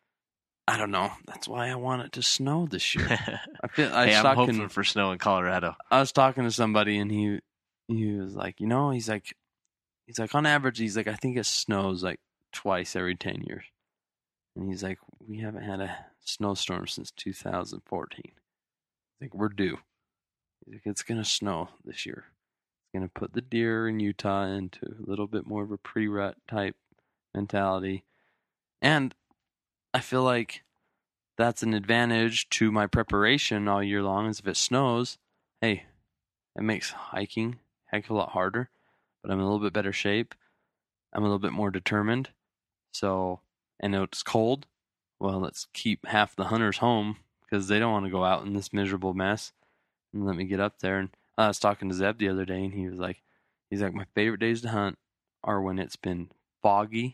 I don't know. That's why I want it to snow this year. I feel. I hey, was I'm talking. hoping for snow in Colorado. I was talking to somebody, and he he was like, you know, he's like, he's like, on average, he's like, I think it snows like twice every ten years, and he's like, we haven't had a snowstorm since two thousand fourteen. I think we're due. He's like, it's gonna snow this year. It's gonna put the deer in Utah into a little bit more of a pre-rut type mentality, and I feel like that's an advantage to my preparation all year long. Is if it snows, hey, it makes hiking a heck of a lot harder, but I'm in a little bit better shape. I'm a little bit more determined. So, and it's cold. Well, let's keep half the hunters home because they don't want to go out in this miserable mess. And let me get up there. And I was talking to Zeb the other day, and he was like, he's like, my favorite days to hunt are when it's been foggy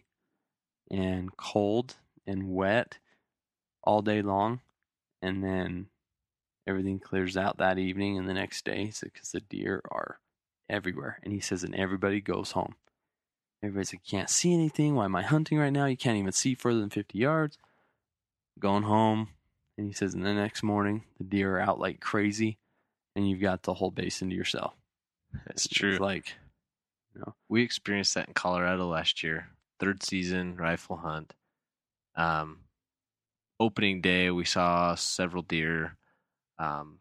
and cold and wet all day long, and then everything clears out that evening and the next day because the deer are everywhere. And he says, and everybody goes home. Everybody's like, can't see anything. Why am I hunting right now? You can't even see further than fifty yards. Going home. And he says, and the next morning, the deer are out like crazy, and you've got the whole basin to yourself. That's true. It's like, you know, We experienced that in Colorado last year. Third season rifle hunt. Um, opening day, we saw several deer, um,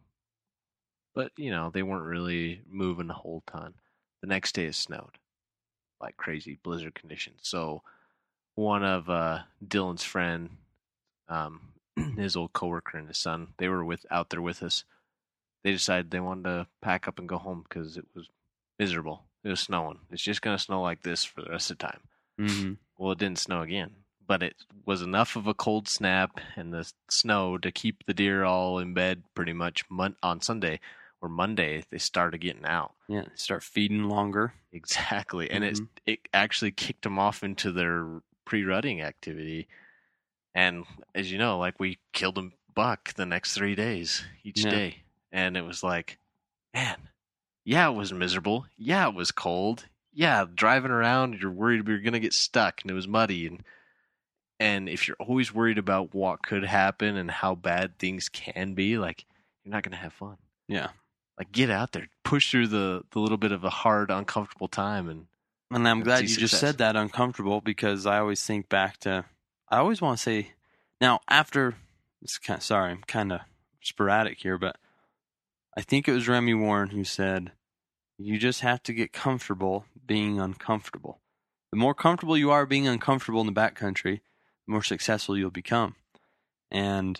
but you know they weren't really moving a whole ton. The next day it snowed like crazy, blizzard conditions. So one of uh, Dylan's friend, um, his old coworker and his son, they were with out there with us. They decided they wanted to pack up and go home because it was miserable. It was snowing. It's just gonna snow like this for the rest of the time. mm-hmm. Well, it didn't snow again, but it was enough of a cold snap and the snow to keep the deer all in bed pretty much mon- on Sunday, or Monday they started getting out. Yeah, start feeding longer. Exactly, and Mhm. it it actually kicked them off into their pre-rutting activity. And as you know, like we killed a buck the next three days each Yeah. day, and it was like, man, yeah, it was miserable. Yeah, it was cold. Yeah, driving around, you're worried you're gonna get stuck, and it was muddy, and and if you're always worried about what could happen and how bad things can be, like you're not gonna have fun. Yeah. Like get out there, push through the the little bit of a hard, uncomfortable time, and And I'm and glad see you just success. said that, uncomfortable, because I always think back to, I always want to say, now after, it's kind of, sorry, I'm kind of sporadic here, but I think it was Remy Warren who said, you just have to get comfortable being uncomfortable. The more comfortable you are being uncomfortable in the backcountry, the more successful you'll become. And,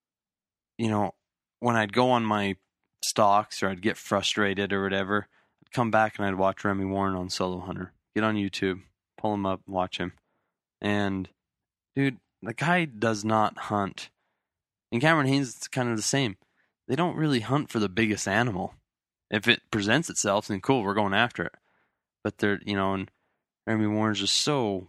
you know, when I'd go on my stalks or I'd get frustrated or whatever, I'd come back and I'd watch Remy Warren on Solo Hunter. Get on YouTube, pull him up, watch him. And, dude, the guy does not hunt. And Cameron Hanes, it's kind of the same. They don't really hunt for the biggest animal. If it presents itself, then cool, we're going after it. But they're, you know, and Remy Warren's just so,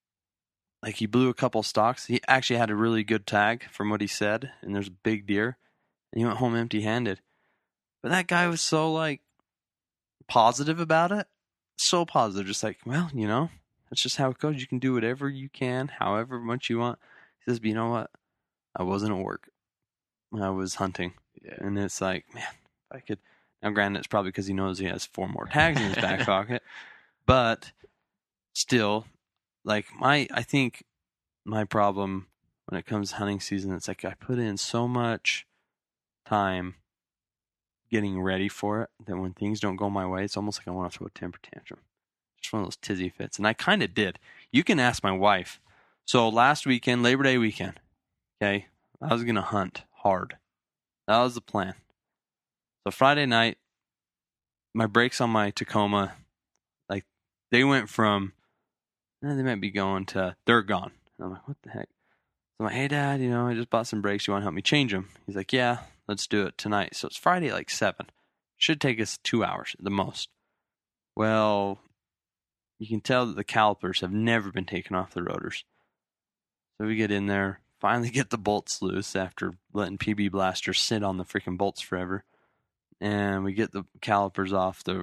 like, he blew a couple stocks. He actually had a really good tag from what he said, and there's a big deer, and he went home empty-handed. But that guy was so, like, positive about it. So positive, just like, well, you know, that's just how it goes. You can do whatever you can, however much you want. He says, but you know what? I wasn't at work. I was hunting. Yeah. And it's like, man, if I could. Now, granted, it's probably because he knows he has four more tags in his back pocket. But still, like, my, I think my problem when it comes to hunting season, it's like I put in so much time getting ready for it that when things don't go my way, it's almost like I want to throw a temper tantrum. Just one of those tizzy fits. And I kind of did. You can ask my wife. So last weekend, Labor Day weekend, okay, I was going to hunt hard. That was the plan. So Friday night, my brakes on my Tacoma, like, they went from, eh, they might be going to, they're gone. And I'm like, what the heck? So I'm like, hey, Dad, you know, I just bought some brakes. You want to help me change them? He's like, yeah, let's do it tonight. So it's Friday at like seven. Should take us two hours at the most. Well, you can tell that the calipers have never been taken off the rotors. So we get in there, finally get the bolts loose after letting P B Blaster sit on the freaking bolts forever. And we get the calipers off the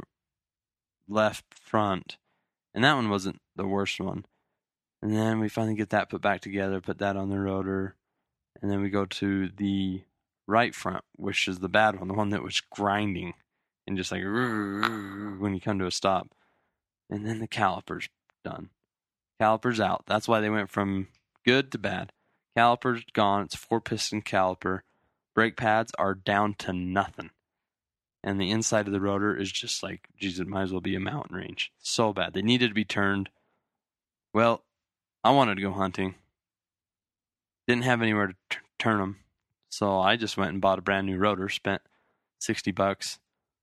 left front. And that one wasn't the worst one. And then we finally get that put back together, put that on the rotor. And then we go to the right front, which is the bad one, the one that was grinding and just like when you come to a stop. And then the calipers done. Calipers out. That's why they went from good to bad. Calipers gone. It's a four-piston caliper. Brake pads are down to nothing. And the inside of the rotor is just like, geez, it might as well be a mountain range. So bad. They needed to be turned. Well, I wanted to go hunting. Didn't have anywhere to t- turn them. So I just went and bought a brand new rotor. Spent sixty bucks.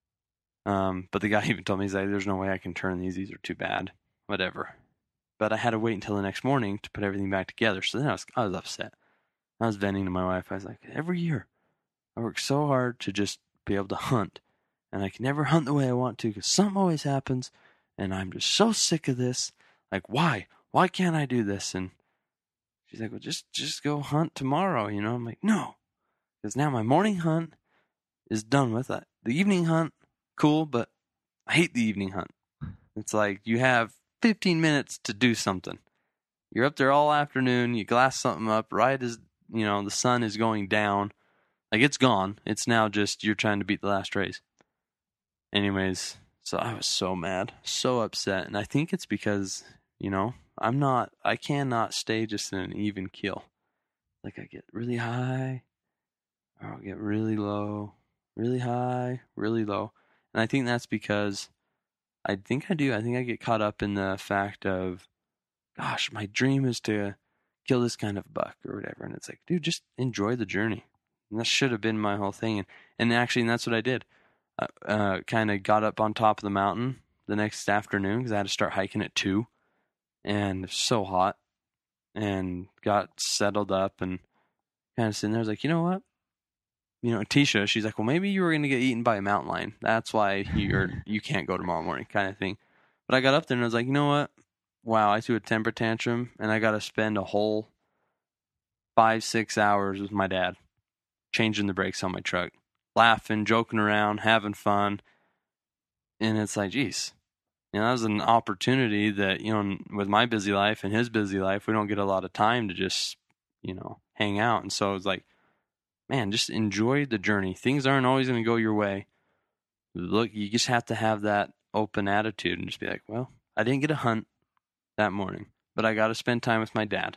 Um, but the guy even told me, he's like, there's no way I can turn these. These are too bad. Whatever. But I had to wait until the next morning to put everything back together. So then I was, I was upset. I was venting to my wife. I was like, every year I work so hard to just be able to hunt. And I can never hunt the way I want to because something always happens. And I'm just so sick of this. Like, why? Why can't I do this? And she's like, well, just, just go hunt tomorrow. You know, I'm like, no. Because now my morning hunt is done with. The evening hunt, cool, but I hate the evening hunt. It's like you have fifteen minutes to do something. You're up there all afternoon. You glass something up right as, you know, the sun is going down. Like, it's gone. It's now just you're trying to beat the last race. Anyways, so I was so mad, so upset. And I think it's because, you know, I'm not, I cannot stay just in an even keel. Like, I get really high, or I'll get really low, really high, really low. And I think that's because I think I do. I think I get caught up in the fact of, gosh, my dream is to kill this kind of buck or whatever. And it's like, dude, just enjoy the journey. And that should have been my whole thing. And, and actually, and that's what I did. Uh, uh, kind of got up on top of the mountain the next afternoon because I had to start hiking at two. And it was so hot. And got settled up and kind of sitting there. I was like, you know what? You know, Tisha, she's like, well, maybe you were going to get eaten by a mountain lion. That's why you're, you can't go tomorrow morning, kind of thing. But I got up there and I was like, you know what? Wow, I threw a temper tantrum and I got to spend a whole five, six hours with my dad changing the brakes on my truck, laughing, joking around, having fun. And it's like, geez, you know, that was an opportunity that, you know, with my busy life and his busy life, we don't get a lot of time to just, you know, hang out. And so it's like, man, just enjoy the journey. Things aren't always going to go your way. Look, you just have to have that open attitude and just be like, well, I didn't get a hunt that morning, but I got to spend time with my dad.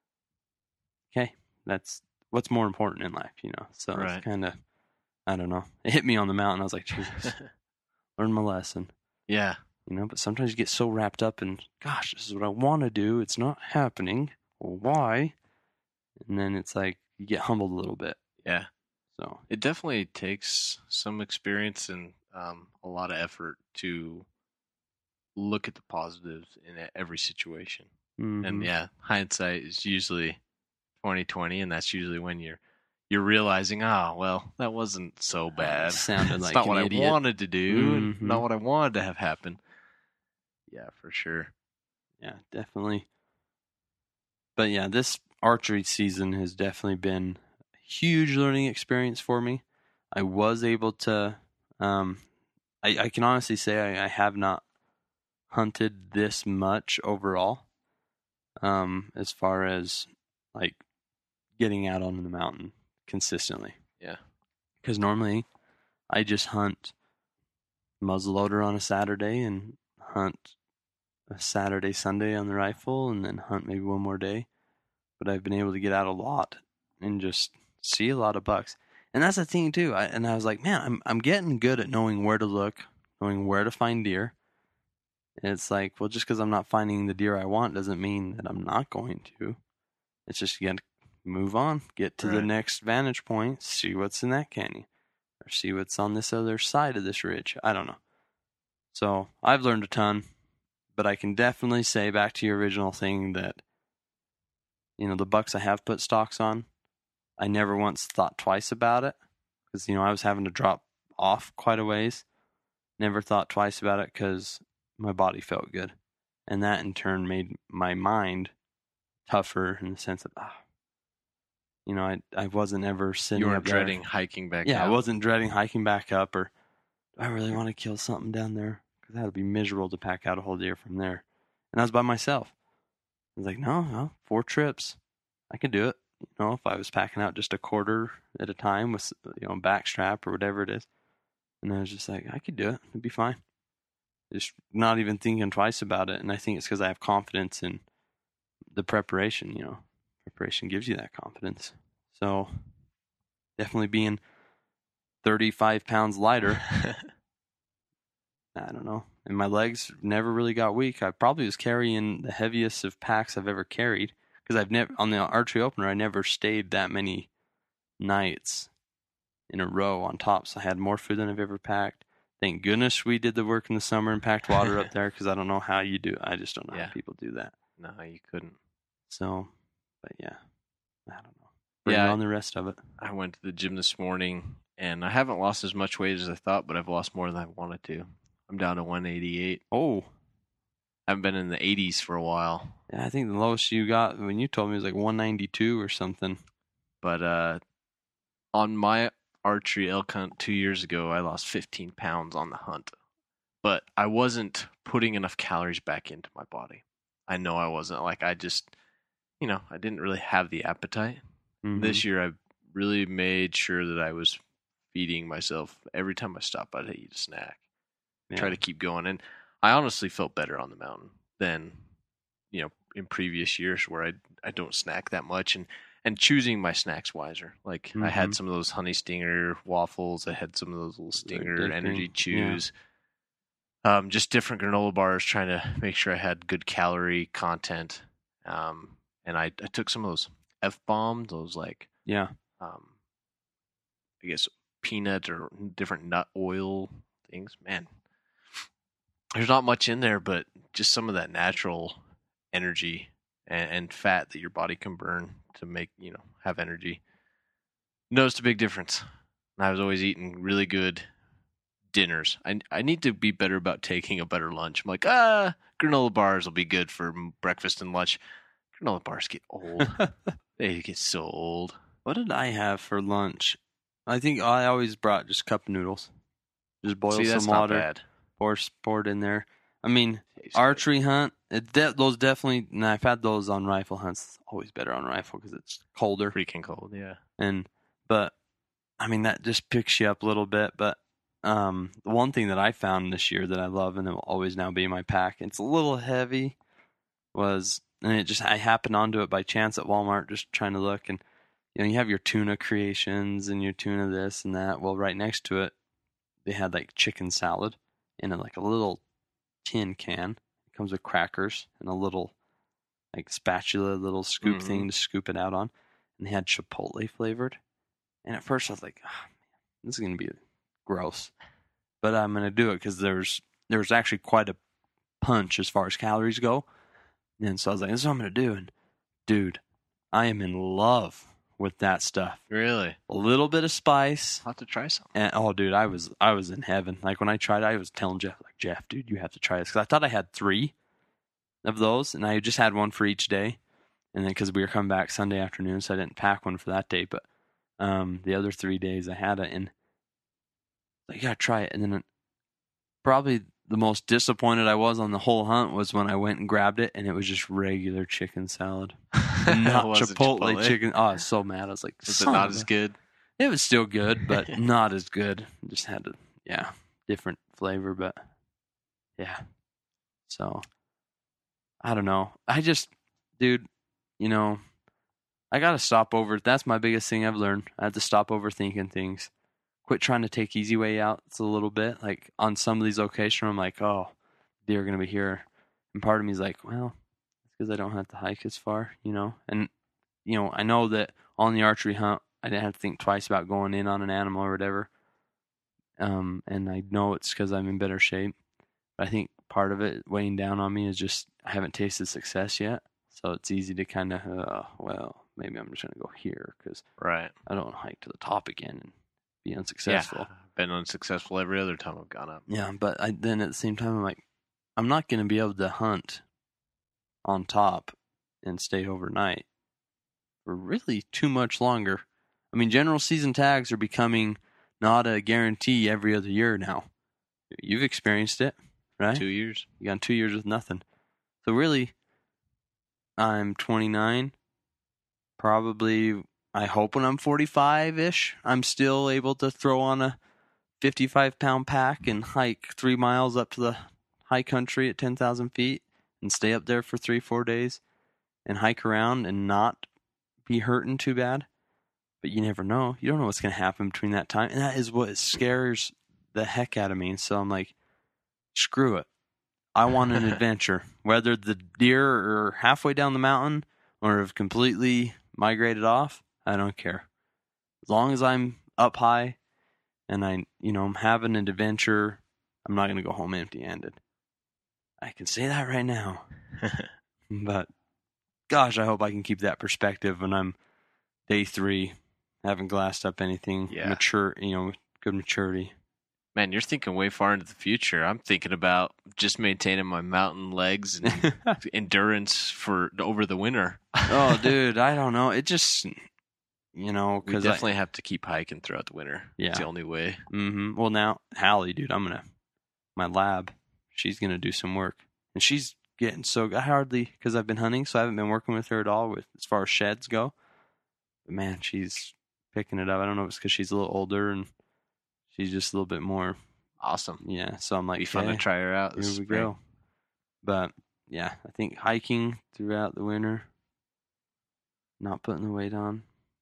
Okay, that's what's more important in life, you know? So right. It's kind of, I don't know. It hit me on the mountain. I was like, Jesus, learn my lesson. Yeah. You know, but sometimes you get so wrapped up in, gosh, this is what I want to do. It's not happening. Well, why? And then it's like, you get humbled a little bit. Yeah. So it definitely takes some experience and um, a lot of effort to look at the positives in e- every situation. Mm-hmm. And yeah, hindsight is usually twenty twenty, and that's usually when you're you're realizing, oh, well, that wasn't so bad. Sounded it's like not an what idiot. I wanted to do, and Mhm. not what I wanted to have happen. Yeah, for sure. Yeah, definitely. But yeah, this archery season has definitely been a huge learning experience for me. I was able to, um, I, I can honestly say I, I have not hunted this much overall, um, as far as like getting out on the mountain consistently. Yeah. Because normally I just hunt muzzleloader on a Saturday and hunt a Saturday, Sunday on the rifle, and then hunt maybe one more day. But I've been able to get out a lot and just see a lot of bucks. And that's the thing too. I, and I was like, man, I'm I'm getting good at knowing where to look, knowing where to find deer. And it's like, well, just because I'm not finding the deer I want doesn't mean that I'm not going to. It's just you got to move on, get to the Right. next vantage point, see what's in that canyon, or see what's on this other side of this ridge. I don't know. So I've learned a ton, but I can definitely say back to your original thing that, you know, the bucks I have put stocks on, I never once thought twice about it because, you know, I was having to drop off quite a ways. Never thought twice about it because my body felt good. And that in turn made my mind tougher in the sense of, ah, you know, I I wasn't ever sitting You up weren't there. dreading hiking back Yeah, out. I wasn't dreading hiking back up or, do I really want to kill something down there? Because that would be miserable to pack out a whole deer from there. And I was by myself. I was like, no, no, four trips. I could do it. You know, if I was packing out just a quarter at a time with, you know, back strap or whatever it is. And I was just like, I could do it. It'd be fine. Just not even thinking twice about it. And I think it's because I have confidence in the preparation, you know. Preparation gives you that confidence. So definitely being thirty-five pounds lighter, I don't know. And my legs never really got weak. I probably was carrying the heaviest of packs I've ever carried because I've never, on the archery opener, I never stayed that many nights in a row on top. So I had more food than I've ever packed. Thank goodness we did the work in the summer and packed water up there because I don't know how you do it. I just don't know Yeah. how people do that. No, you couldn't. So, but yeah, I don't know. Bring Yeah, on the rest of it. I went to the gym this morning, and I haven't lost as much weight as I thought, but I've lost more than I wanted to. I'm down to one eighty-eight. Oh, I haven't been in the eighties for a while. yeah, I think the lowest you got when you told me was like one ninety-two or something. But uh, on my archery elk hunt two years ago, I lost fifteen pounds on the hunt. But I wasn't putting enough calories back into my body. I know I wasn't. Like, I just, you know, I didn't really have the appetite. Mhm. This year, I really made sure that I was feeding myself. Every time I stopped, I'd eat a snack. Yeah. Try to keep going. And I honestly felt better on the mountain than, you know, in previous years where I I don't snack that much and, and choosing my snacks wiser. Like I had Mhm. some of those honey stinger waffles. I had some of those little stinger dipping, energy yeah. chews. Um, just different granola bars, trying to make sure I had good calorie content. Um, and I, I took some of those F-bombs, those like, Yeah. um, I guess peanut or different nut oil things. Man, there's not much in there, but just some of that natural energy and, and fat that your body can burn to make, you know, have energy. Noticed a big difference. And I was always eating really good dinners. I, I need to be better about taking a better lunch. I'm like, ah, granola bars will be good for breakfast and lunch. Granola bars get old. They get so old. What did I have for lunch? I think I always brought just cup noodles. Just boil See, that's some not water, bad. pour, pour it in there. I mean, Tastes good. archery hunt, it de- those definitely, and I've had those on rifle hunts. It's always better on rifle because it's colder. Freaking cold, yeah. And, but, I mean, that just picks you up a little bit. But um, the one thing that I found this year that I love and it will always now be in my pack, it's a little heavy, was, and it just, I happened onto it by chance at Walmart just trying to look. And, you know, you have your tuna creations and your tuna this and that. Well, right next to it, they had like chicken salad in a, like a little tin can. It comes with crackers and a little like spatula, little scoop Mhm. thing to scoop it out on. And they had chipotle flavored. And at first I was like, oh, man, this is going to be gross. but I'm going to do it because there's there's actually quite a punch as far as calories go. And so I was like, this is what I'm going to do. And dude, I am in love with that stuff. Really? A little bit of spice. I'll have to try some. And oh, dude, I was I was in heaven. Like when I tried it, I was telling Jeff, like, Jeff, dude, you have to try this. Because I thought I had three of those, and I just had one for each day. And then because we were coming back Sunday afternoon, so I didn't pack one for that day. But um, the other three days I had it, and like, you gotta try it. And then probably the most disappointed I was on the whole hunt was when I went and grabbed it, and it was just regular chicken salad. And not Was it Chipotle, Chipotle? chicken. Oh, I was so mad. I was like, Was it "Son not of as a-" good? It was still good, but not as good. Just had to, yeah, different flavor, but yeah. So, I don't know. I just, dude, you know, I got to stop over. That's my biggest thing I've learned. I have to stop overthinking things. Quit trying to take easy way out a little bit. Like on some of these locations, I'm like, oh, deer are going to be here. And part of me is like, well, it's because I don't have to hike as far, you know? And, you know, I know that on the archery hunt, I didn't have to think twice about going in on an animal or whatever. Um, and I know it's because I'm in better shape. But I think part of it weighing down on me is just I haven't tasted success yet. So it's easy to kind of, uh, well, maybe I'm just going to go here because Right. I don't want to hike to the top again and be unsuccessful. Yeah. I've been unsuccessful every other time I've gone up. Yeah, but I, then at the same time, I'm like, I'm not going to be able to hunt on top and stay overnight for really too much longer. I mean, general season tags are becoming not a guarantee every other year now. You've experienced it, right? Two years. You got two years with nothing. So really, I'm twenty-nine. Probably, I hope when I'm forty-five-ish, I'm still able to throw on a fifty-five pound pack and hike three miles up to the high country at ten thousand feet and stay up there for three, four days and hike around and not be hurting too bad. But you never know. You don't know what's going to happen between that time. And that is what scares the heck out of me. And so I'm like, screw it. I want an adventure. Whether the deer are halfway down the mountain or have completely migrated off, I don't care. As long as I'm up high and I, you know, I'm having an adventure, I'm not going to go home empty-handed. I can say that right now. But gosh, I hope I can keep that perspective when I'm day three, haven't glassed up anything, Yeah. mature, you know, good maturity. Man, you're thinking way far into the future. I'm thinking about just maintaining my mountain legs and endurance for over the winter. Oh, dude, I don't know. It just, you know, We because definitely have to keep hiking throughout the winter. Yeah. It's the only way. Mm-hmm. Well, now Hallie, dude, I'm gonna my lab. She's gonna do some work, and she's getting so. I hardly because I've been hunting, so I haven't been working with her at all with as far as sheds go. But man, she's picking it up. I don't know if it's because she's a little older and she's just a little bit more. Awesome. Yeah, so I'm like, Be fun to okay, try her out this here we spring. go. But yeah, I think hiking throughout the winter, not putting the weight on.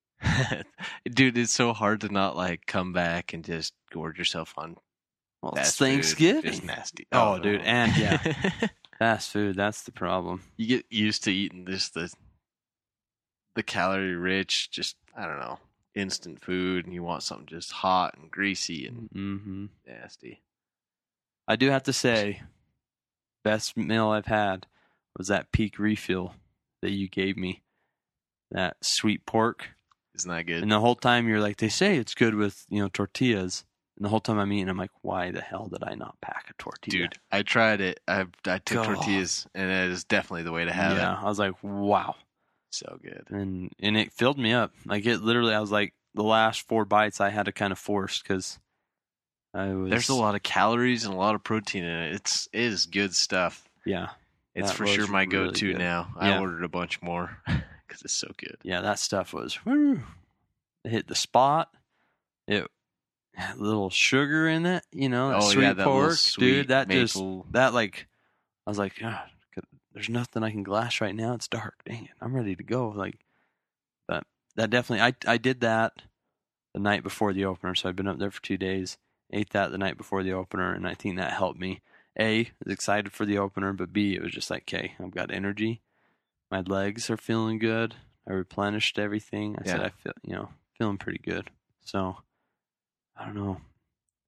Dude, it's so hard to not like come back and just gorge yourself on Well, fast it's food. Thanksgiving. It's nasty. Oh, dude, and yeah. Fast food, that's the problem. You get used to eating this the the calorie rich, just I don't know, instant food, and you want something just hot and greasy and Mm-hmm. nasty. I do have to say, best meal I've had was that Peak refill that you gave me. That sweet pork. Isn't that good? And the whole time you're like, they say it's good with, you know, tortillas. And the whole time I'm eating, I'm like, why the hell did I not pack a tortilla? Dude, I tried it. I I took God. tortillas, and it is definitely the way to have yeah, it. I was like, wow. So good. And and it filled me up. Like it literally, I was like, the last four bites I had to kind of force because I was. There's a lot of calories and a lot of protein in it. It's it is good stuff. Yeah. It's That for was sure my really go-to good. now. Yeah. I ordered a bunch more because it's so good. Yeah, that stuff was. Whoo, it hit the spot. It had a little sugar in it, you know, that Oh, sweet yeah, that little pork, sweet dude. That just maple- that like, I was like, God, there's nothing I can glass right now. It's dark. Dang it, I'm ready to go. Like, but that definitely, I I did that the night before the opener, so I've been up there for two days. Ate that the night before the opener, and I think that helped me. A, was excited for the opener, but B, it was just like, okay, I've got energy. My legs are feeling good. I replenished everything. I said Yeah. I feel, you know, feeling pretty good. So, I don't know.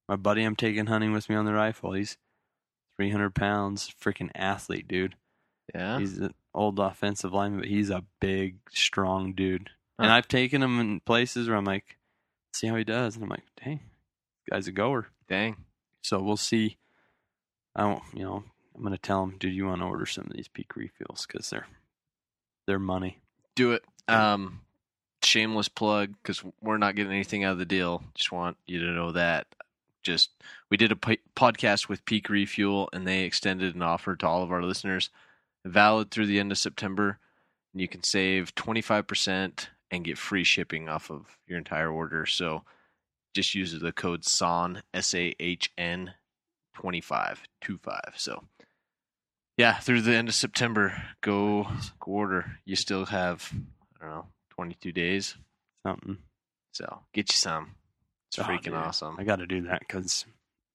My buddy I'm taking hunting with me on the rifle, he's three hundred pounds, freaking athlete, dude. Yeah. He's an old offensive lineman, but he's a big, strong dude. Huh. And I've taken him in places where I'm like, see how he does. And I'm like, dang, this guy's a goer. Dang. So we'll see. I don't, you know, I'm going to tell him, dude, you want to order some of these peak refills because they're, they're money. Do it. Um, shameless plug, because we're not getting anything out of the deal. Just want you to know that. Just we did a p- podcast with Peak Refuel, and they extended an offer to all of our listeners, valid through the end of September. And you can save twenty-five percent and get free shipping off of your entire order. So just use the code S A H N, S A H N twenty-five, twenty-five. So yeah, through the end of September, go, go order. You still have, I don't know, twenty-two days. Something. So get you some. It's Oh, freaking dude, awesome. I got to do that because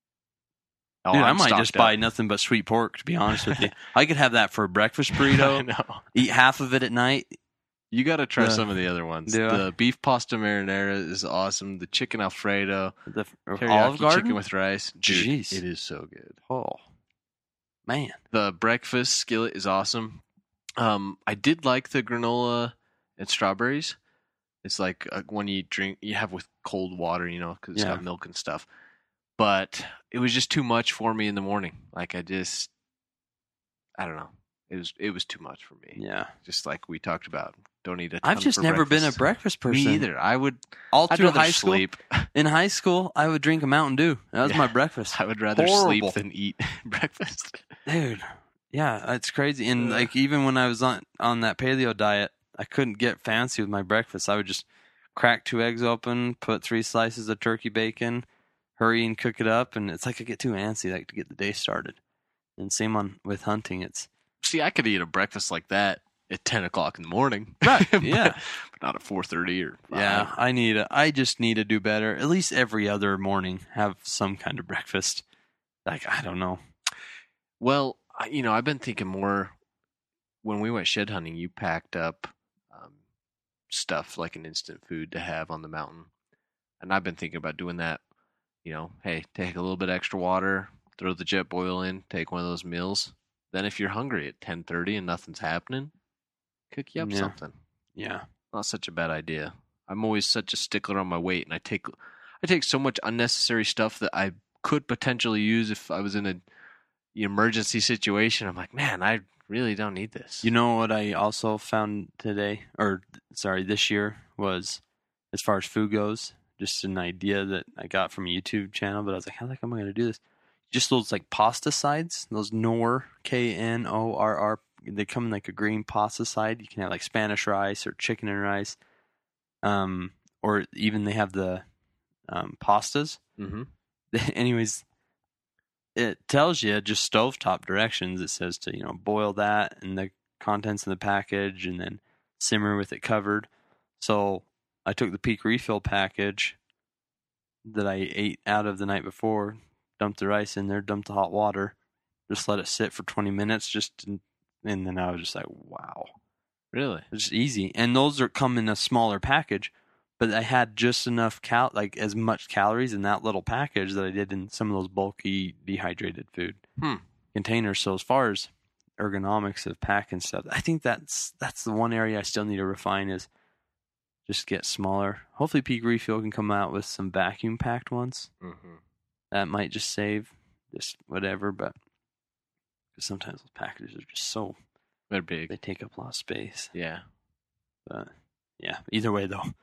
Oh, dude, I I'm might just stocked buy up. nothing but sweet pork, to be honest with you. I could have that for a breakfast I burrito, know. eat half of it at night. You got to try The- some of the other ones. do I? The beef pasta marinara is awesome. The chicken Alfredo, The Olive teriyaki Garden? chicken with rice. Dude, Jeez. it is so good. Oh, man. The breakfast skillet is awesome. Um, I did like the granola and strawberries. It's like uh, when you drink, you have with cold water, you know, because it's Yeah. got milk and stuff. But it was just too much for me in the morning. Like I just, I don't know. It was it was too much for me. Yeah. Just like we talked about. Don't eat a ton I've just for never been a breakfast. breakfast person. Me either. I would. All I'd through rather high school. sleep. In high school, I would drink a Mountain Dew. That was Yeah. my breakfast. I would rather Horrible. sleep than eat breakfast. Dude, yeah, it's crazy. And Ugh. like even when I was on on that paleo diet, I couldn't get fancy with my breakfast. I would just crack two eggs open, put three slices of turkey bacon, hurry and cook it up, and it's like I get too antsy like to get the day started. And same on with hunting. It's See, I could eat a breakfast like that at ten o'clock in the morning. Right, But- yeah. But not at four thirty or five. yeah, I need a, I just need to do better. At least every other morning, have some kind of breakfast. Like I don't know. Well, I, you know, I've been thinking more. When we went shed hunting, you packed up um, stuff like an instant food to have on the mountain, and I've been thinking about doing that. You know, hey, take a little bit extra water, throw the jet boil in, take one of those meals. Then, if you're hungry at ten thirty and nothing's happening, cook you up Yeah. something. Yeah. Not such a bad idea. I'm always such a stickler on my weight, and I take I take so much unnecessary stuff that I could potentially use if I was in a emergency situation. I'm like, man, I really don't need this. You know what I also found today, or sorry, this year was, as far as food goes, just an idea that I got from a YouTube channel. But I was like, how the heck am I going to do this? Just those like pasta sides, those Knorr, K N O R R. They come in like a green pasta side. You can have like Spanish rice or chicken and rice, um, or even they have the um, pastas. Mm-hmm. Anyways, it tells you just stovetop directions. It says to, you know, boil that and the contents of the package and then simmer with it covered. So I took the Peak Refill package that I ate out of the night before, dumped the rice in there, dumped the hot water, just let it sit for twenty minutes, just to, and then I was just like, wow. Really? It's just easy. And those are come in a smaller package, but I had just enough cal like as much calories in that little package that I did in some of those bulky dehydrated food Hmm. containers. So as far as ergonomics of packing stuff, I think that's that's the one area I still need to refine is just get smaller. Hopefully Peak Refuel can come out with some vacuum packed ones. Mm-hmm. That might just save just whatever, but because sometimes those packages are just so They're big. they take up a lot of space. Yeah. But yeah, either way though,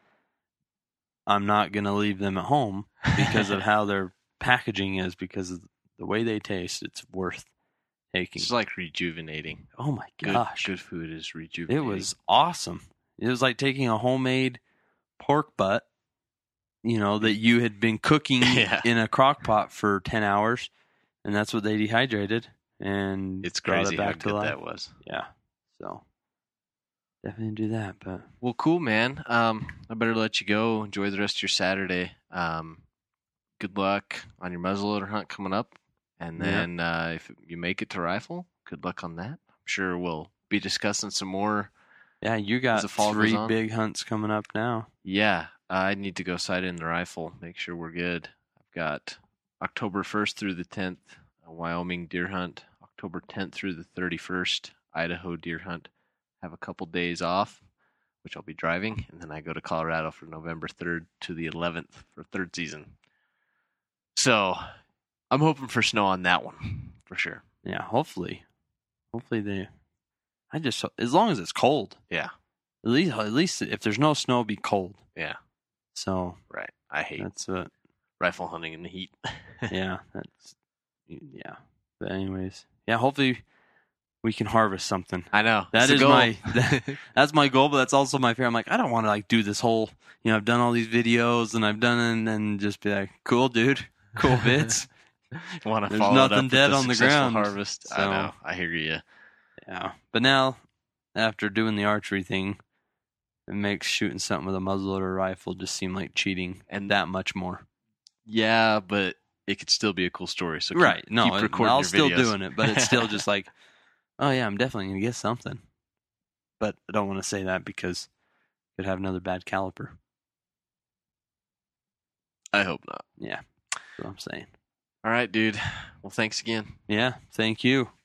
I'm not gonna leave them at home because of how their packaging is, because of the way they taste. It's worth taking. It's like rejuvenating. Oh my Good, gosh, good food is it rejuvenating. was awesome. It was like taking a homemade pork butt, you know, that you had been cooking Yeah. in a crock pot for ten hours, and that's what they dehydrated and It's brought crazy it how back to good life. that was. Yeah, so definitely do that. But Well, cool, man. Um, I better let you go. Enjoy the rest of your Saturday. Um, good luck on your muzzleloader hunt coming up. And Yeah. then uh, if you make it to rifle, good luck on that. I'm sure we'll be discussing some more. yeah, you got the fall three goes on. big hunts coming up now. Yeah, I need to go sight in the rifle, make sure we're good. I've got October first through the tenth, a Wyoming deer hunt. October tenth through the thirty-first, Idaho deer hunt. Have a couple days off, which I'll be driving, and then I go to Colorado for November third to the eleventh for third season. So I'm hoping for snow on that one for sure. Yeah, hopefully. Hopefully they. I just as long as it's cold. Yeah. At least, at least if there's no snow, it'll be cold. Yeah. So right, I hate that's what rifle hunting in the heat. yeah, that's yeah. But anyways, yeah. Hopefully we can harvest something. I know that is my that, that's my goal, but that's also my fear. I'm like, I don't want to like do this whole. You know, I've done all these videos and I've done it, and then just be like, cool, dude, cool bits. Want to There's follow nothing it up dead with on the successful ground. Harvest. So, I know. I hear you. Yeah, but now after doing the archery thing, it makes shooting something with a muzzleloader rifle just seem like cheating, and that much more. Yeah, but it could still be a cool story. So keep, right, no, keep recording I'll your still videos. doing it, but it's still just like, oh yeah, I'm definitely gonna get something. But I don't want to say that because it could have another bad caliper. I hope not. Yeah, that's what I'm saying. All right, dude. Well, thanks again. Yeah, thank you.